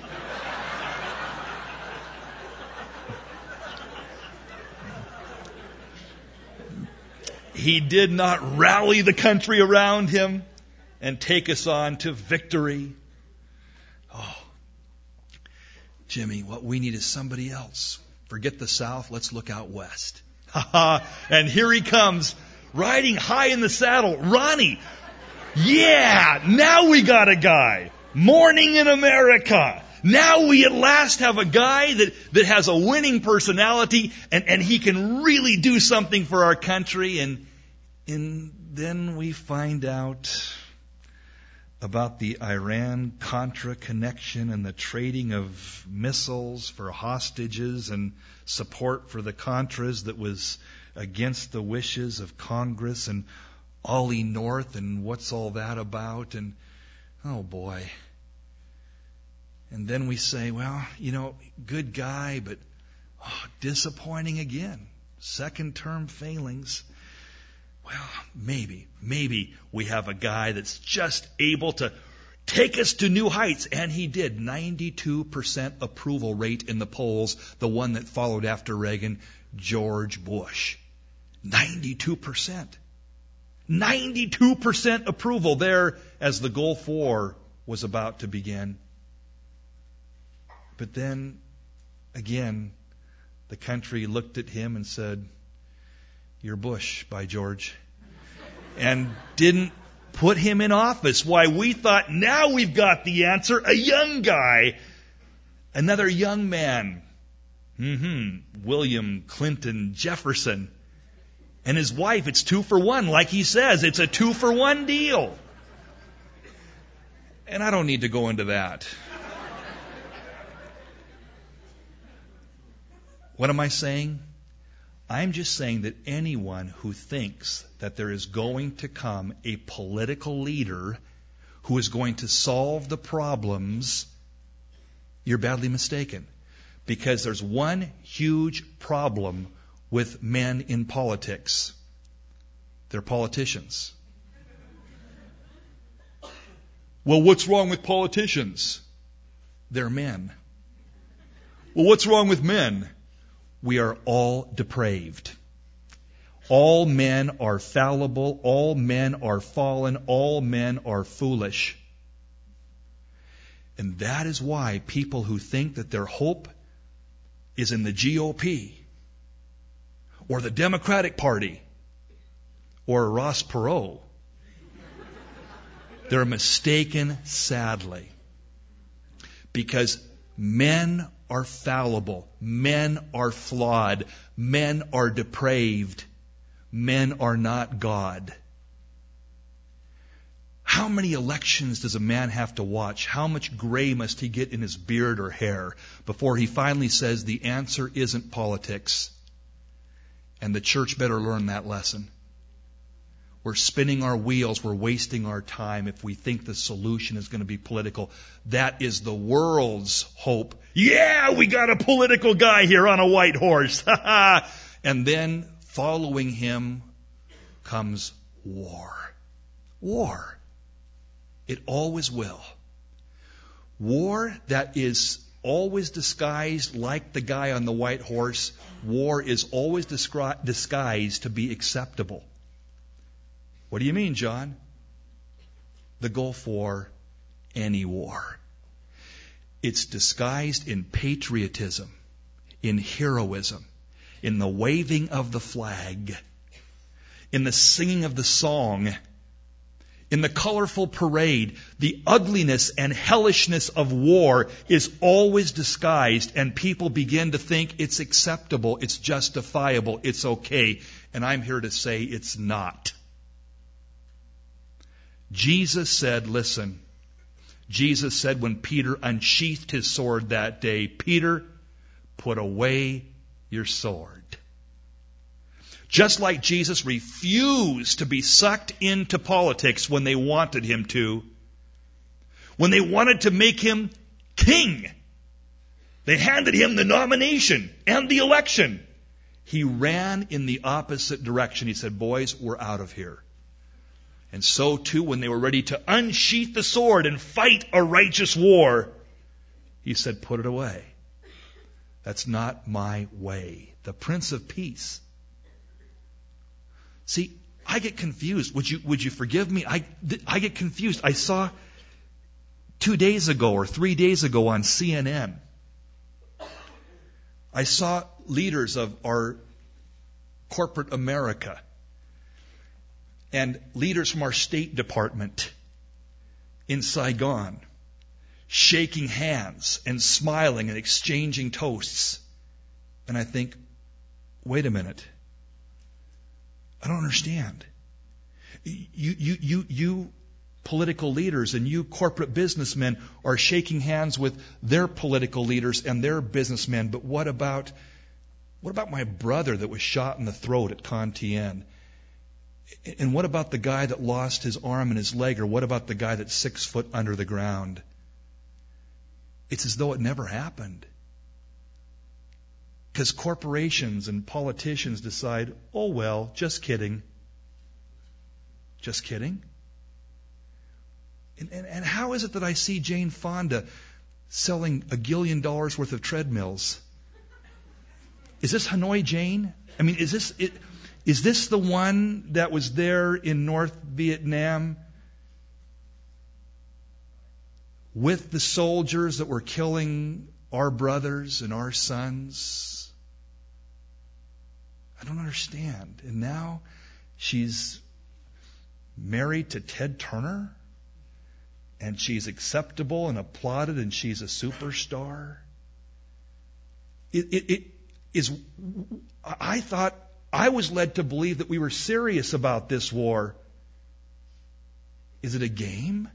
He did not rally the country around him and take us on to victory. Oh, Jimmy, what we need is somebody else. Forget the South, let's look out west. And here he comes, riding high in the saddle. Ronnie, yeah, now we got a guy. Morning in America. Now we at last have a guy that has a winning personality and he can really do something for our country. And then we find out about the Iran-Contra connection and the trading of missiles for hostages and support for the Contras that was against the wishes of Congress and Ollie North and what's all that about. And oh boy. And then we say, well, good guy, but disappointing again. Second term failings. Well, maybe we have a guy that's just able to take us to new heights. And he did. 92% approval rate in the polls, the one that followed after Reagan, George Bush. 92%. 92% approval there as the Gulf War was about to begin. But then, again, the country looked at him and said, "You're Bush, by George," and didn't put him in office. Why, we thought, now we've got the answer. A young guy, another young man, William Clinton Jefferson, and his wife. It's 2 for 1, like he says. It's a 2 for 1 deal. And I don't need to go into that. What am I saying? I'm just saying that anyone who thinks that there is going to come a political leader who is going to solve the problems, you're badly mistaken. Because there's one huge problem with men in politics. They're politicians. Well, what's wrong with politicians? They're men. Well, what's wrong with men? We are all depraved. All men are fallible. All men are fallen. All men are foolish. And that is why people who think that their hope is in the GOP or the Democratic Party or Ross Perot, they're mistaken, sadly. Because men are fallible. Men are flawed. Men are depraved. Men are not God. How many elections does a man have to watch? How much gray must he get in his beard or hair before he finally says the answer isn't politics? And the church better learn that lesson. We're spinning our wheels. We're wasting our time if we think the solution is going to be political. That is the world's hope. Yeah, we got a political guy here on a white horse. And then following him comes war. War. It always will. War that is always disguised like the guy on the white horse. War is always disguised to be acceptable. What do you mean, John? The Gulf War, any war. It's disguised in patriotism, in heroism, in the waving of the flag, in the singing of the song, in the colorful parade. The ugliness and hellishness of war is always disguised, and people begin to think it's acceptable, it's justifiable, it's okay. And I'm here to say it's not. Jesus said, listen, Jesus said when Peter unsheathed his sword that day, Peter, put away your sword. Just like Jesus refused to be sucked into politics when they wanted him to, when they wanted to make him king, they handed him the nomination and the election. He ran in the opposite direction. He said, boys, we're out of here. And so too, when they were ready to unsheath the sword and fight a righteous war, he said, put it away. That's not my way. The Prince of Peace. See, I get confused. Would you forgive me? I get confused. I saw 2 days ago or 3 days ago on CNN, I saw leaders of our corporate America and leaders from our State Department in Saigon shaking hands and smiling and exchanging toasts. And I think, wait a minute. I don't understand. You political leaders and you corporate businessmen are shaking hands with their political leaders and their businessmen. But what about my brother that was shot in the throat at Con Tien? And what about the guy that lost his arm and his leg? Or what about the guy that's 6 foot under the ground? It's as though it never happened. Because corporations and politicians decide, oh well, just kidding. Just kidding? And how is it that I see Jane Fonda selling $1 billion worth of treadmills? Is this Hanoi Jane? I mean, is this the one that was there in North Vietnam with the soldiers that were killing our brothers and our sons? I don't understand. And now she's married to Ted Turner, and she's acceptable and applauded, and she's a superstar. I thought I was led to believe that we were serious about this war. Is it a game?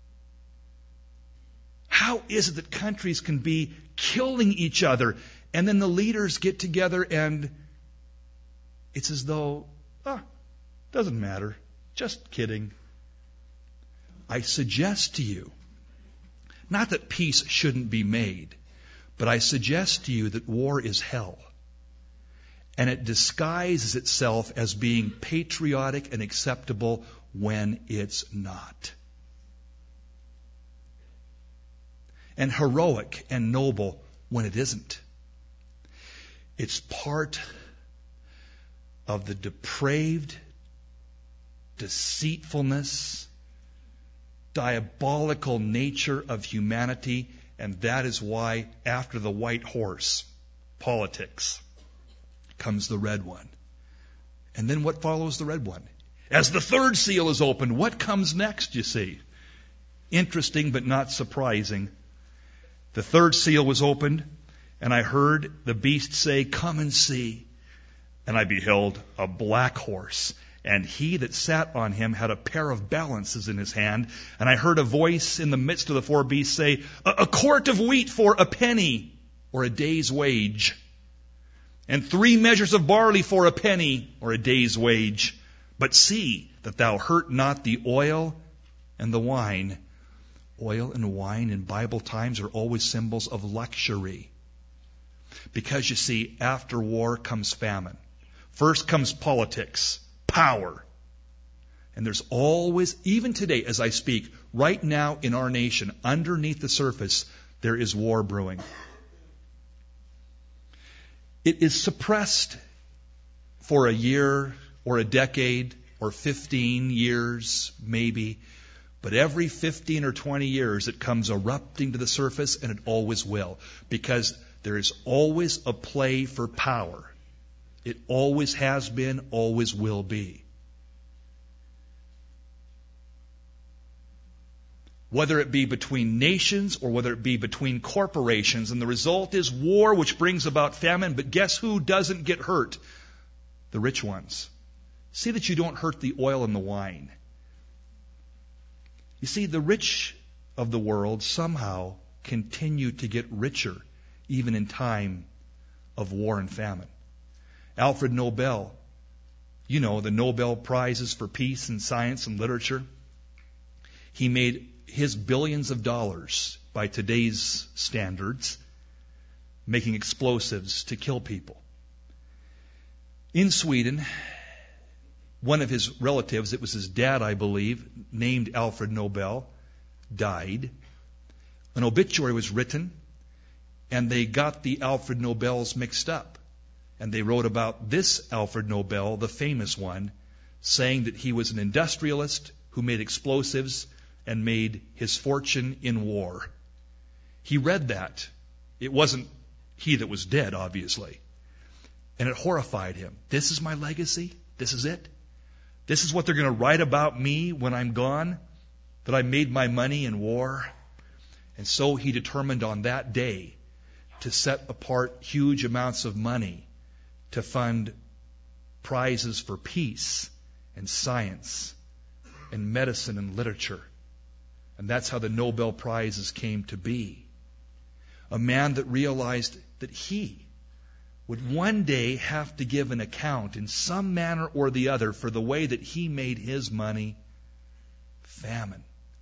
How is it that countries can be killing each other and then the leaders get together and it's as though, doesn't matter. Just kidding. I suggest to you, not that peace shouldn't be made, but I suggest to you that war is hell. And it disguises itself as being patriotic and acceptable when it's not. And heroic and noble when it isn't. It's part of the depraved deceitfulness, diabolical nature of humanity, and that is why after the white horse, politics, comes the red one. And then what follows the red one? As the third seal is opened, what comes next, you see? Interesting but not surprising. The third seal was opened, and I heard the beast say, "Come and see." And I beheld a black horse, And he that sat on him had a pair of balances in his hand. And I heard a voice in the midst of the four beasts say, a quart of wheat for a penny, or a day's wage. And 3 measures of barley for a penny, or a day's wage. But see that thou hurt not the oil and the wine. Oil and wine in Bible times are always symbols of luxury. Because you see, after war comes famine. First comes politics, power. And there's always, even today as I speak, right now in our nation, underneath the surface, there is war brewing. It is suppressed for a year or a decade or 15 years maybe, but every 15 or 20 years it comes erupting to the surface, and it always will, because there is always a play for power. It always has been, always will be. Whether it be between nations or whether it be between corporations. And the result is war, which brings about famine. But guess who doesn't get hurt? The rich ones. See that you don't hurt the oil and the wine. You see, the rich of the world somehow continue to get richer, even in time of war and famine. Alfred Nobel, you know, the Nobel Prizes for Peace and Science and Literature. He made his billions of dollars by today's standards making explosives to kill people. In Sweden, one of his relatives, it was his dad, I believe, named Alfred Nobel, died. An obituary was written, and they got the Alfred Nobels mixed up. And they wrote about this Alfred Nobel, the famous one, saying that he was an industrialist who made explosives and made his fortune in war. He read that. It wasn't he that was dead, obviously. And it horrified him. This is my legacy? This is it? This is what they're going to write about me when I'm gone? That I made my money in war? And so he determined on that day to set apart huge amounts of money to fund prizes for peace and science and medicine and literature. And that's how the Nobel Prizes came to be. A man that realized that he would one day have to give an account in some manner or the other for the way that he made his money. Famine.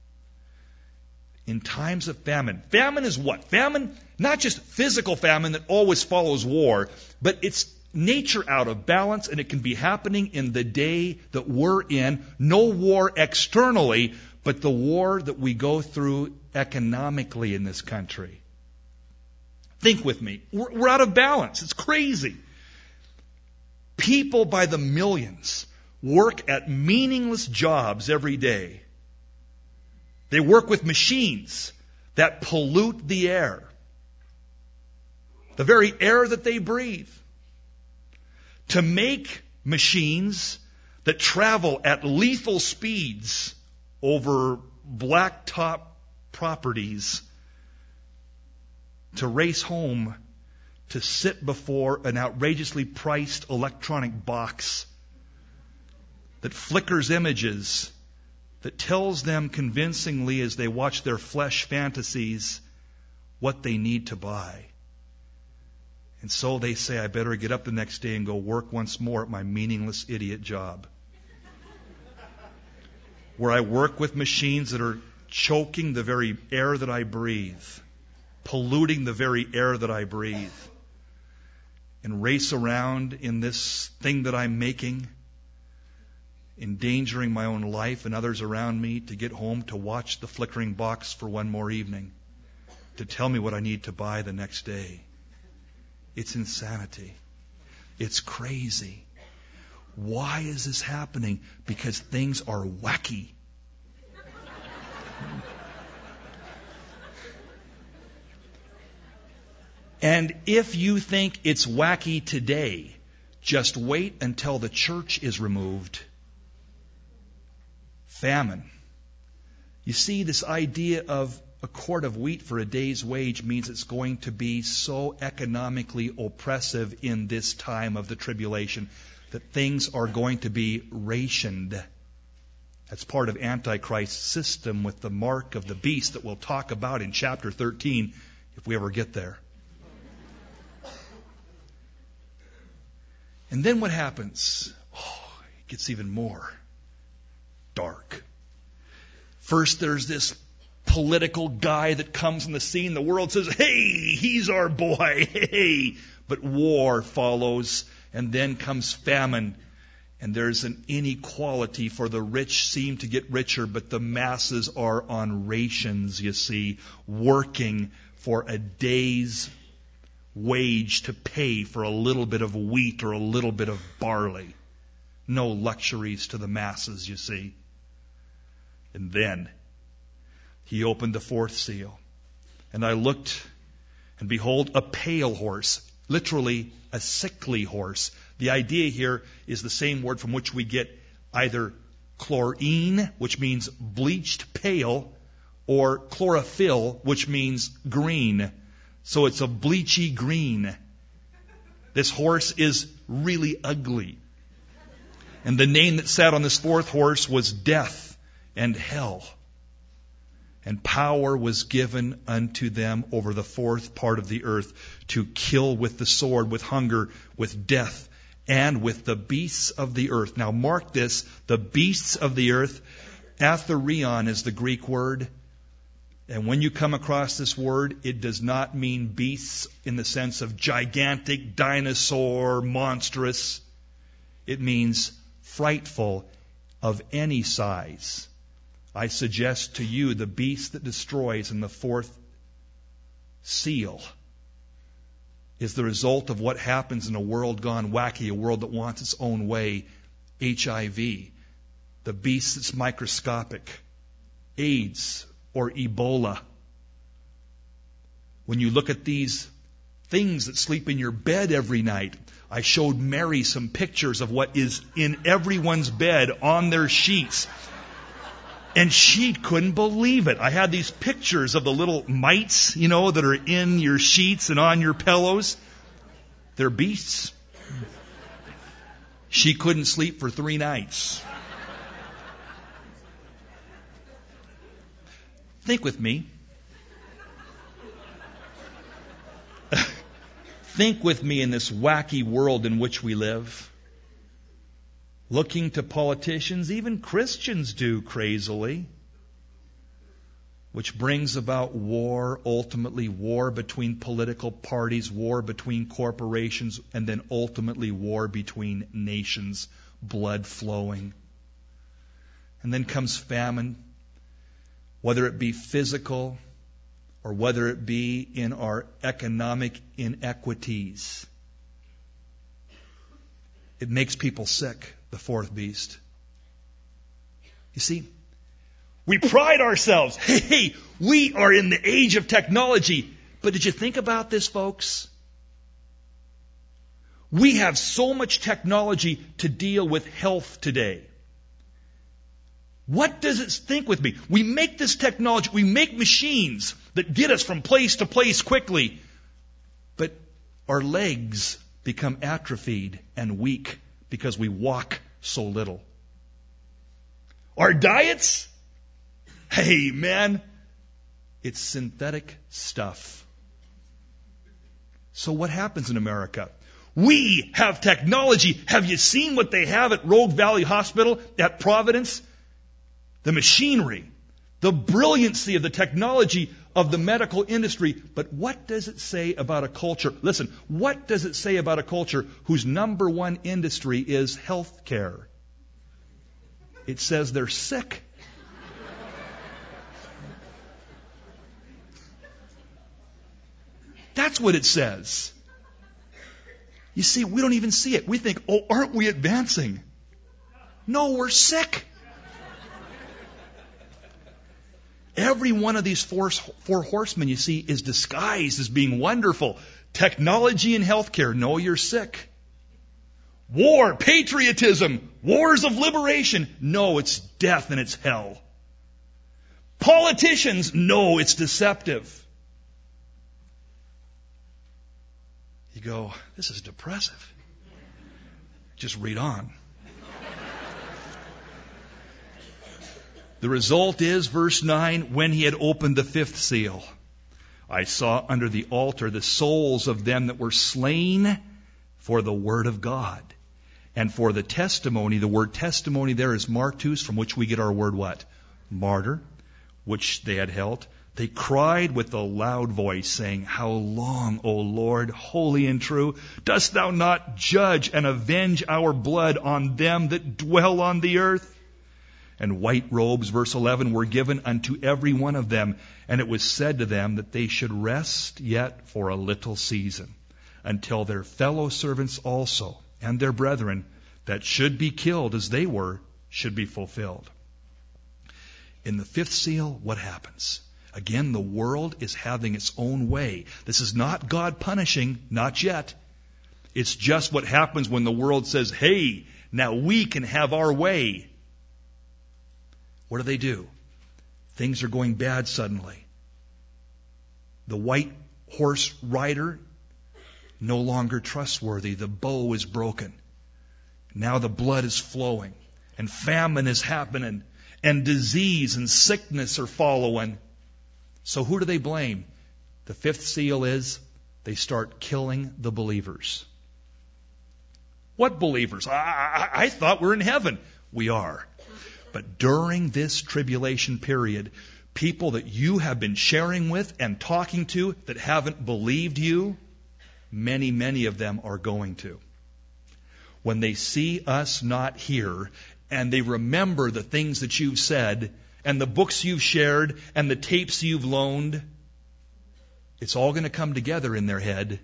In times of famine. Famine is what? Famine, not just physical famine that always follows war, but it's nature out of balance, and it can be happening in the day that we're in. No war externally, but the war that we go through economically in this country. Think with me. We're out of balance. It's crazy. People by the millions work at meaningless jobs every day. They work with machines that pollute the air. The very air that they breathe. To make machines that travel at lethal speeds over blacktop properties, to race home, to sit before an outrageously priced electronic box that flickers images, that tells them convincingly as they watch their flesh fantasies what they need to buy. And so they say, I better get up the next day and go work once more at my meaningless idiot job. Where I work with machines that are choking the very air that I breathe, polluting the very air that I breathe, and race around in this thing that I'm making, endangering my own life and others around me, to get home to watch the flickering box for one more evening, to tell me what I need to buy the next day. It's insanity. It's crazy. Why is this happening? Because things are wacky. And if you think it's wacky today, just wait until the church is removed. Famine. You see, this idea of a quart of wheat for a day's wage means it's going to be so economically oppressive in this time of the tribulation that things are going to be rationed. That's part of Antichrist's system with the mark of the beast that we'll talk about in chapter 13 if we ever get there. And then what happens? It gets even more dark. First, there's this political guy that comes on the scene. The world says, hey, he's our boy. Hey. But war follows, and then comes famine. And there's an inequality, for the rich seem to get richer, but the masses are on rations, you see, working for a day's wage to pay for a little bit of wheat or a little bit of barley. No luxuries to the masses, you see. And then he opened the fourth seal, and I looked, and behold, a pale horse, literally a sickly horse. The idea here is the same word from which we get either chlorine, which means bleached pale, or chlorophyll, which means green. So it's a bleachy green. This horse is really ugly. And the name that sat on this fourth horse was Death and Hell. And power was given unto them over the fourth part of the earth to kill with the sword, with hunger, with death, and with the beasts of the earth. Now mark this, the beasts of the earth. Atherion is the Greek word. And when you come across this word, it does not mean beasts in the sense of gigantic, dinosaur, monstrous. It means frightful, of any size. I suggest to you the beast that destroys in the fourth seal is the result of what happens in a world gone wacky, a world that wants its own way. HIV, the beast that's microscopic. AIDS or Ebola. When you look at these things that sleep in your bed every night, I showed Mary some pictures of what is in everyone's bed on their sheets. And she couldn't believe it. I had these pictures of the little mites, that are in your sheets and on your pillows. They're beasts. She couldn't sleep for 3 nights. Think with me. Think with me in this wacky world in which we live. Looking to politicians, even Christians do crazily, which brings about war, ultimately war between political parties, war between corporations, and then ultimately war between nations, blood flowing. And then comes famine, whether it be physical or whether it be in our economic inequities. It makes people sick, the fourth beast. You see, we pride ourselves. Hey, we are in the age of technology. But did you think about this, folks? We have so much technology to deal with health today. What does it think with me? We make this technology, we make machines that get us from place to place quickly. But our legs become atrophied and weak because we walk so little. Our diets? Hey, man, it's synthetic stuff. So what happens in America? We have technology. Have you seen what they have at Rogue Valley Hospital, at Providence? The machinery, the brilliancy of the technology of the medical industry. But what does it say about a culture? Listen, what does it say about a culture whose number one industry is health care? It says they're sick. That's what it says. You see, we don't even see it. We think, aren't we advancing? No, we're sick. Every one of these four horsemen, you see, is disguised as being wonderful. Technology and healthcare. No, you're sick. War, patriotism, wars of liberation. No, it's death and it's hell. Politicians. No, it's deceptive. You go, this is depressive. Just read on. The result is, verse 9, when he had opened the fifth seal, I saw under the altar the souls of them that were slain for the word of God and for the testimony. The word testimony there is martus, from which we get our word what? Martyr, which they had held. They cried with a loud voice, saying, How long, O Lord, holy and true, dost thou not judge and avenge our blood on them that dwell on the earth? And white robes, verse 11, were given unto every one of them. And it was said to them that they should rest yet for a little season, until their fellow servants also, and their brethren, that should be killed as they were, should be fulfilled. In the fifth seal, what happens? Again, the world is having its own way. This is not God punishing, not yet. It's just what happens when the world says, hey, now we can have our way. What do? Things are going bad suddenly. The white horse rider, no longer trustworthy. The bow is broken. Now the blood is flowing. And famine is happening. And disease and sickness are following. So who do they blame? The fifth seal is they start killing the believers. What believers? I thought we're in heaven. We are. But during this tribulation period, people that you have been sharing with and talking to that haven't believed you, many of them are going to. When they see us not here, and they remember the things that you've said, and the books you've shared, and the tapes you've loaned, it's all going to come together in their head,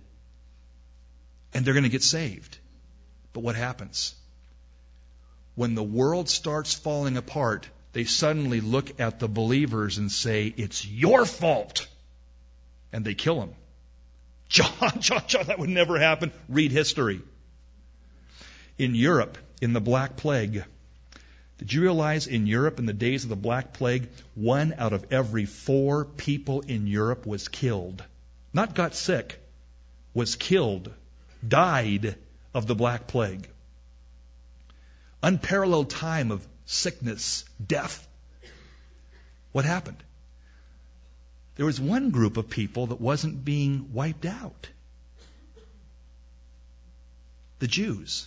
and they're going to get saved. But what happens? When the world starts falling apart, they suddenly look at the believers and say, it's your fault. And they kill them. John, that would never happen. Read history. In Europe, in the Black Plague, did you realize in Europe in the days of the Black Plague, 1 out of every 4 people in Europe was killed? Not got sick, was killed, died of the Black Plague. Unparalleled time of sickness, death. What happened? There was one group of people that wasn't being wiped out. The Jews.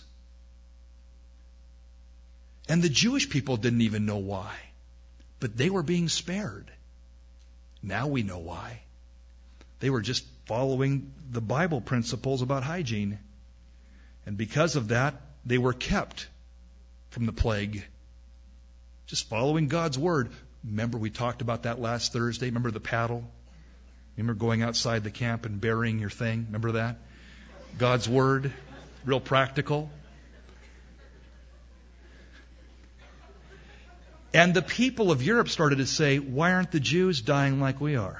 And the Jewish people didn't even know why. But they were being spared. Now we know why. They were just following the Bible principles about hygiene. And because of that, they were kept from the plague. Just following God's word. Remember we talked about that last Thursday? Remember the paddle? Remember going outside the camp and burying your thing? Remember that? God's word. Real practical. And the people of Europe started to say, why aren't the Jews dying like we are?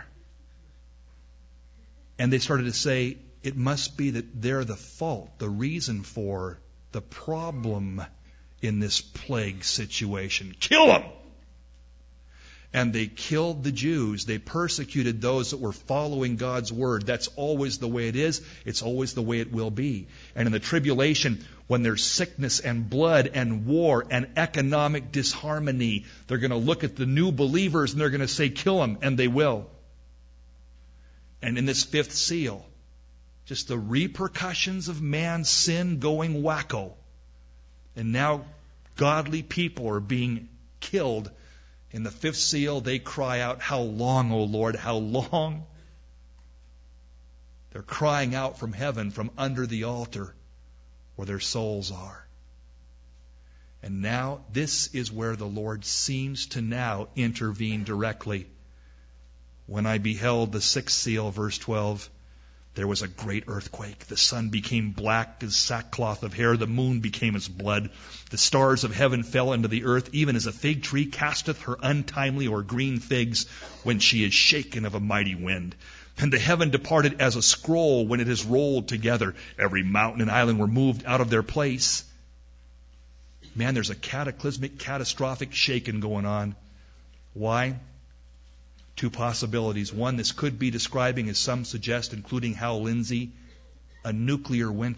And they started to say, it must be that they're the fault, the reason for the problem in this plague situation. Kill them! And they killed the Jews. They persecuted those that were following God's word. That's always the way it is. It's always the way it will be. And in the tribulation, when there's sickness and blood and war and economic disharmony, they're going to look at the new believers and they're going to say, kill them, and they will. And in this fifth seal, just the repercussions of man's sin going wacko. And now godly people are being killed. In the fifth seal, they cry out, how long, O Lord, how long? They're crying out from heaven, from under the altar where their souls are. And now, this is where the Lord seems to now intervene directly. When I beheld the sixth seal, verse 12, there was a great earthquake. The sun became black as sackcloth of hair. The moon became as blood. The stars of heaven fell into the earth, even as a fig tree casteth her untimely or green figs when she is shaken of a mighty wind. And the heaven departed as a scroll when it is rolled together. Every mountain and island were moved out of their place. Man, there's a cataclysmic, catastrophic shaking going on. Why? 2 possibilities. One, this could be describing, as some suggest, including Hal Lindsey, a nuclear winter.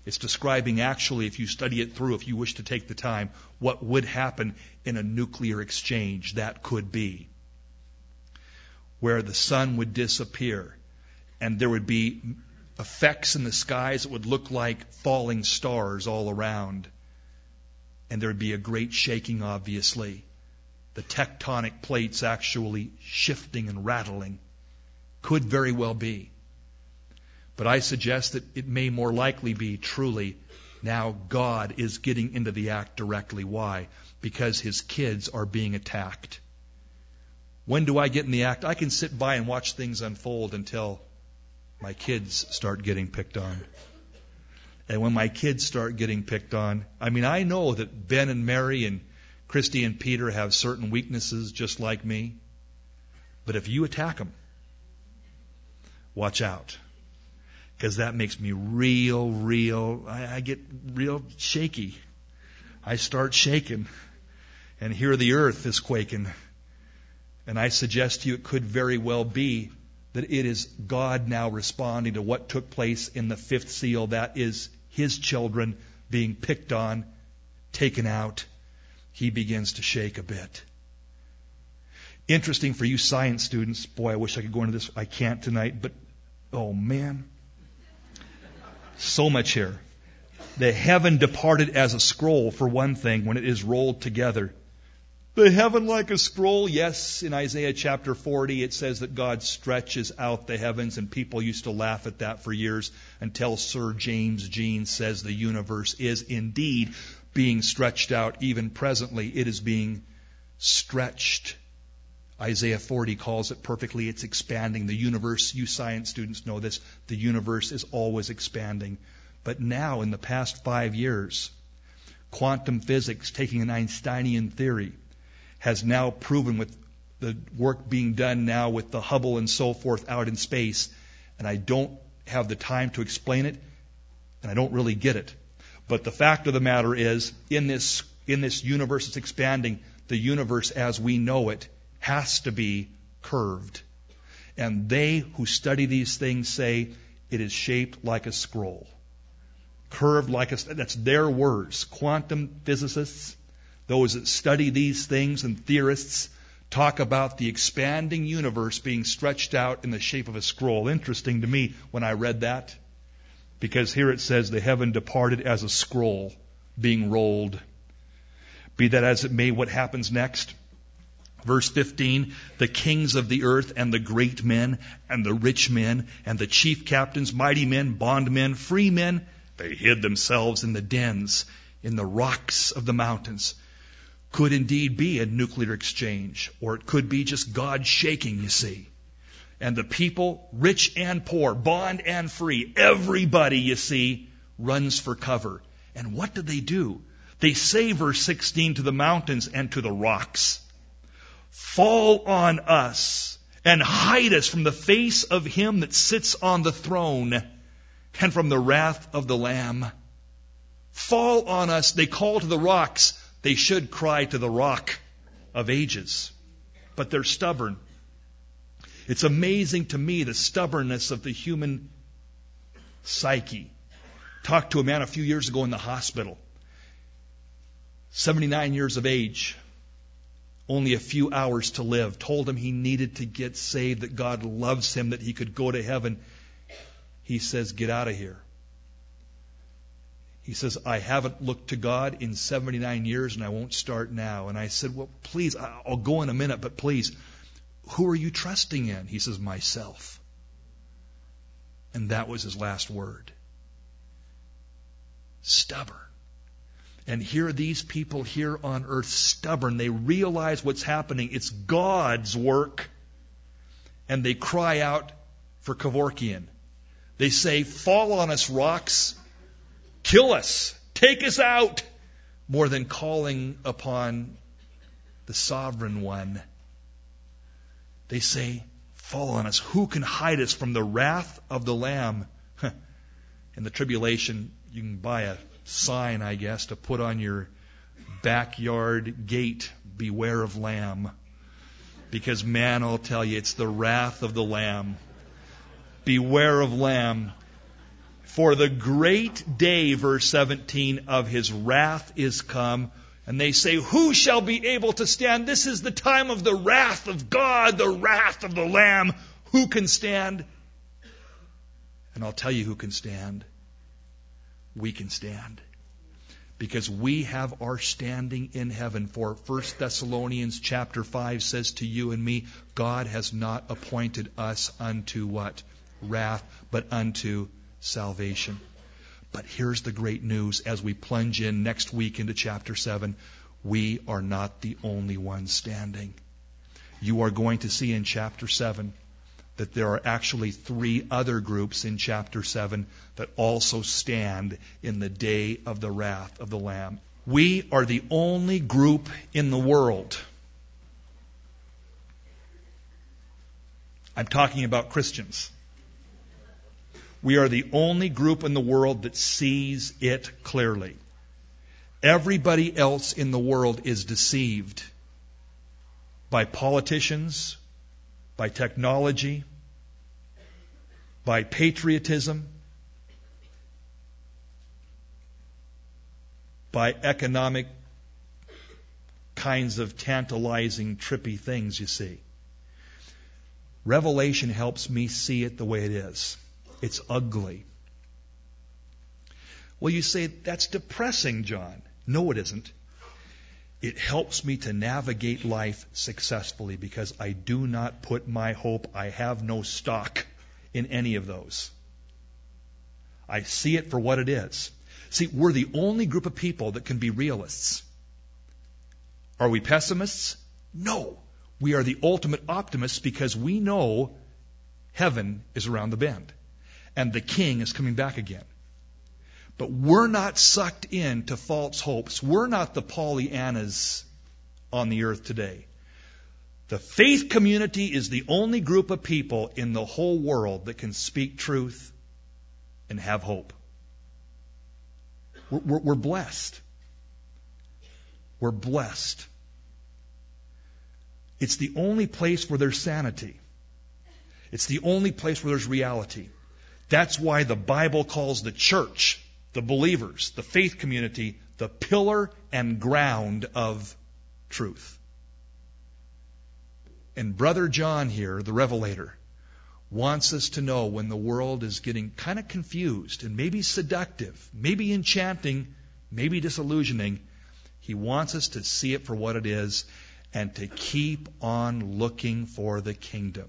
It's describing actually, if you study it through, if you wish to take the time, what would happen in a nuclear exchange. That could be where the sun would disappear and there would be effects in the skies that would look like falling stars all around. And there would be a great shaking, obviously. The tectonic plates actually shifting and rattling. Could very well be. But I suggest that it may more likely be truly now God is getting into the act directly. Why? Because His kids are being attacked. When do I get in the act? I can sit by and watch things unfold until my kids start getting picked on. And when my kids start getting picked on, I know that Ben and Mary and Christy and Peter have certain weaknesses just like me. But if you attack them, watch out. Because that makes me I get real shaky. I start shaking. And here the earth is quaking. And I suggest to you it could very well be that it is God now responding to what took place in the fifth seal. That is His children being picked on, taken out. He begins to shake a bit. Interesting for you science students. Boy, I wish I could go into this. I can't tonight, but oh man. So much here. The heaven departed as a scroll, for one thing, when it is rolled together. The heaven like a scroll, yes, in Isaiah chapter 40 it says that God stretches out the heavens, and people used to laugh at that for years until Sir James Jeans says the universe is indeed being stretched out. Even presently it is being stretched. Isaiah 40 calls it perfectly. It's expanding. The universe, you science students know this, the universe is always expanding. But now in the past 5 years, quantum physics, taking an Einsteinian theory, has now proven with the work being done now with the Hubble and so forth out in space, and I don't have the time to explain it, and I don't really get it. But the fact of the matter is, in this universe that's expanding, the universe as we know it has to be curved. And they who study these things say it is shaped like a scroll. Curved like that's their words. Quantum physicists, those that study these things, and theorists talk about the expanding universe being stretched out in the shape of a scroll. Interesting to me when I read that, because here it says the heaven departed as a scroll being rolled. Be that as it may, what happens next? Verse 15, the kings of the earth and the great men and the rich men and the chief captains, mighty men, bondmen, free men, they hid themselves in the dens, in the rocks of the mountains. Could indeed be a nuclear exchange, or it could be just God shaking, you see. And the people, rich and poor, bond and free, everybody, you see, runs for cover. And what do? They say, verse 16, to the mountains and to the rocks, fall on us and hide us from the face of Him that sits on the throne and from the wrath of the Lamb. Fall on us. They call to the rocks. They should cry to the rock of ages. But they're stubborn. It's amazing to me the stubbornness of the human psyche. Talked to a man a few years ago in the hospital. 79 years of age. Only a few hours to live. Told him he needed to get saved, that God loves him, that he could go to heaven. He says, get out of here. He says, I haven't looked to God in 79 years and I won't start now. And I said, well, please, I'll go in a minute, but please, who are you trusting in? He says, myself. And that was his last word. Stubborn. And here are these people here on earth, stubborn. They realize what's happening. It's God's work. And they cry out for Kevorkian. They say, fall on us, rocks. Kill us. Take us out. More than calling upon the sovereign one. They say, fall on us. Who can hide us from the wrath of the Lamb? In the tribulation, you can buy a sign, I guess, to put on your backyard gate. Beware of Lamb. Because man, I'll tell you, it's the wrath of the Lamb. Beware of Lamb. For the great day, verse 17, of his wrath is come. And they say, who shall be able to stand? This is the time of the wrath of God, the wrath of the Lamb. Who can stand? And I'll tell you who can stand. We can stand. Because we have our standing in heaven. For 1 Thessalonians chapter 5 says to you and me, God has not appointed us unto what? Wrath, but unto salvation. But here's the great news as we plunge in next week into chapter 7. We are not the only ones standing. You are going to see in chapter 7 that there are actually 3 other groups in chapter 7 that also stand in the day of the wrath of the Lamb. We are the only group in the world. I'm talking about Christians. We are the only group in the world that sees it clearly. Everybody else in the world is deceived by politicians, by technology, by patriotism, by economic kinds of tantalizing, trippy things, you see. Revelation helps me see it the way it is. It's ugly. Well, you say, that's depressing, John. No, it isn't. It helps me to navigate life successfully because I do not put my hope, I have no stock in any of those. I see it for what it is. See, we're the only group of people that can be realists. Are we pessimists? No. We are the ultimate optimists because we know heaven is around the bend. And the King is coming back again. But we're not sucked into false hopes. We're not the Pollyannas on the earth today. The faith community is the only group of people in the whole world that can speak truth and have hope. We're blessed. We're blessed. It's the only place where there's sanity. It's the only place where there's reality. That's why the Bible calls the church, the believers, the faith community, the pillar and ground of truth. And Brother John here, the Revelator, wants us to know when the world is getting kind of confused and maybe seductive, maybe enchanting, maybe disillusioning. He wants us to see it for what it is and to keep on looking for the kingdom.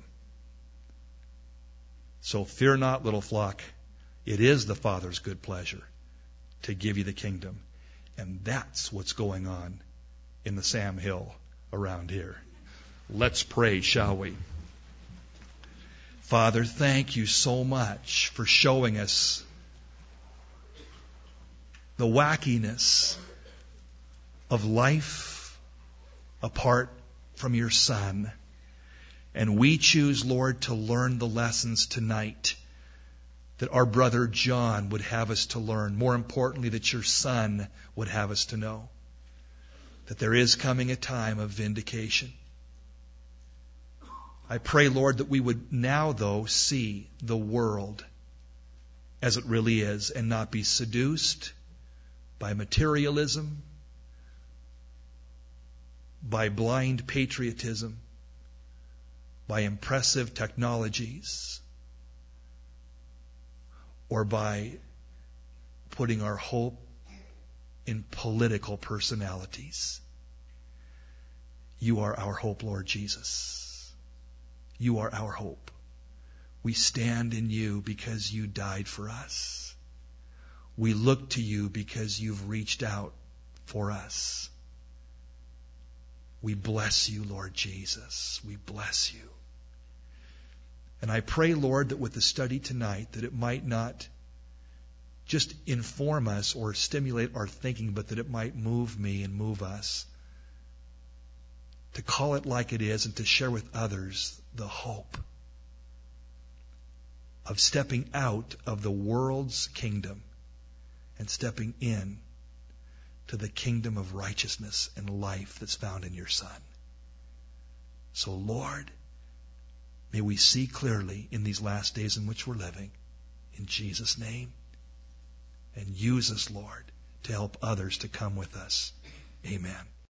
So fear not, little flock. It is the Father's good pleasure to give you the kingdom. And that's what's going on in the Sam Hill around here. Let's pray, shall we? Father, thank you so much for showing us the wackiness of life apart from your Son. And we choose, Lord, to learn the lessons tonight that our brother John would have us to learn. More importantly, that your Son would have us to know. That there is coming a time of vindication. I pray, Lord, that we would now, though, see the world as it really is and not be seduced by materialism, by blind patriotism, by impressive technologies, or by putting our hope in political personalities. You are our hope, Lord Jesus. You are our hope. We stand in you because you died for us. We look to you because you've reached out for us. We bless you, Lord Jesus. We bless you. And I pray, Lord, that with the study tonight, that it might not just inform us or stimulate our thinking, but that it might move me and move us to call it like it is and to share with others the hope of stepping out of the world's kingdom and stepping in to the kingdom of righteousness and life that's found in your Son. So, Lord, may we see clearly in these last days in which we're living. In Jesus' name. and use us, Lord, to help others to come with us. Amen.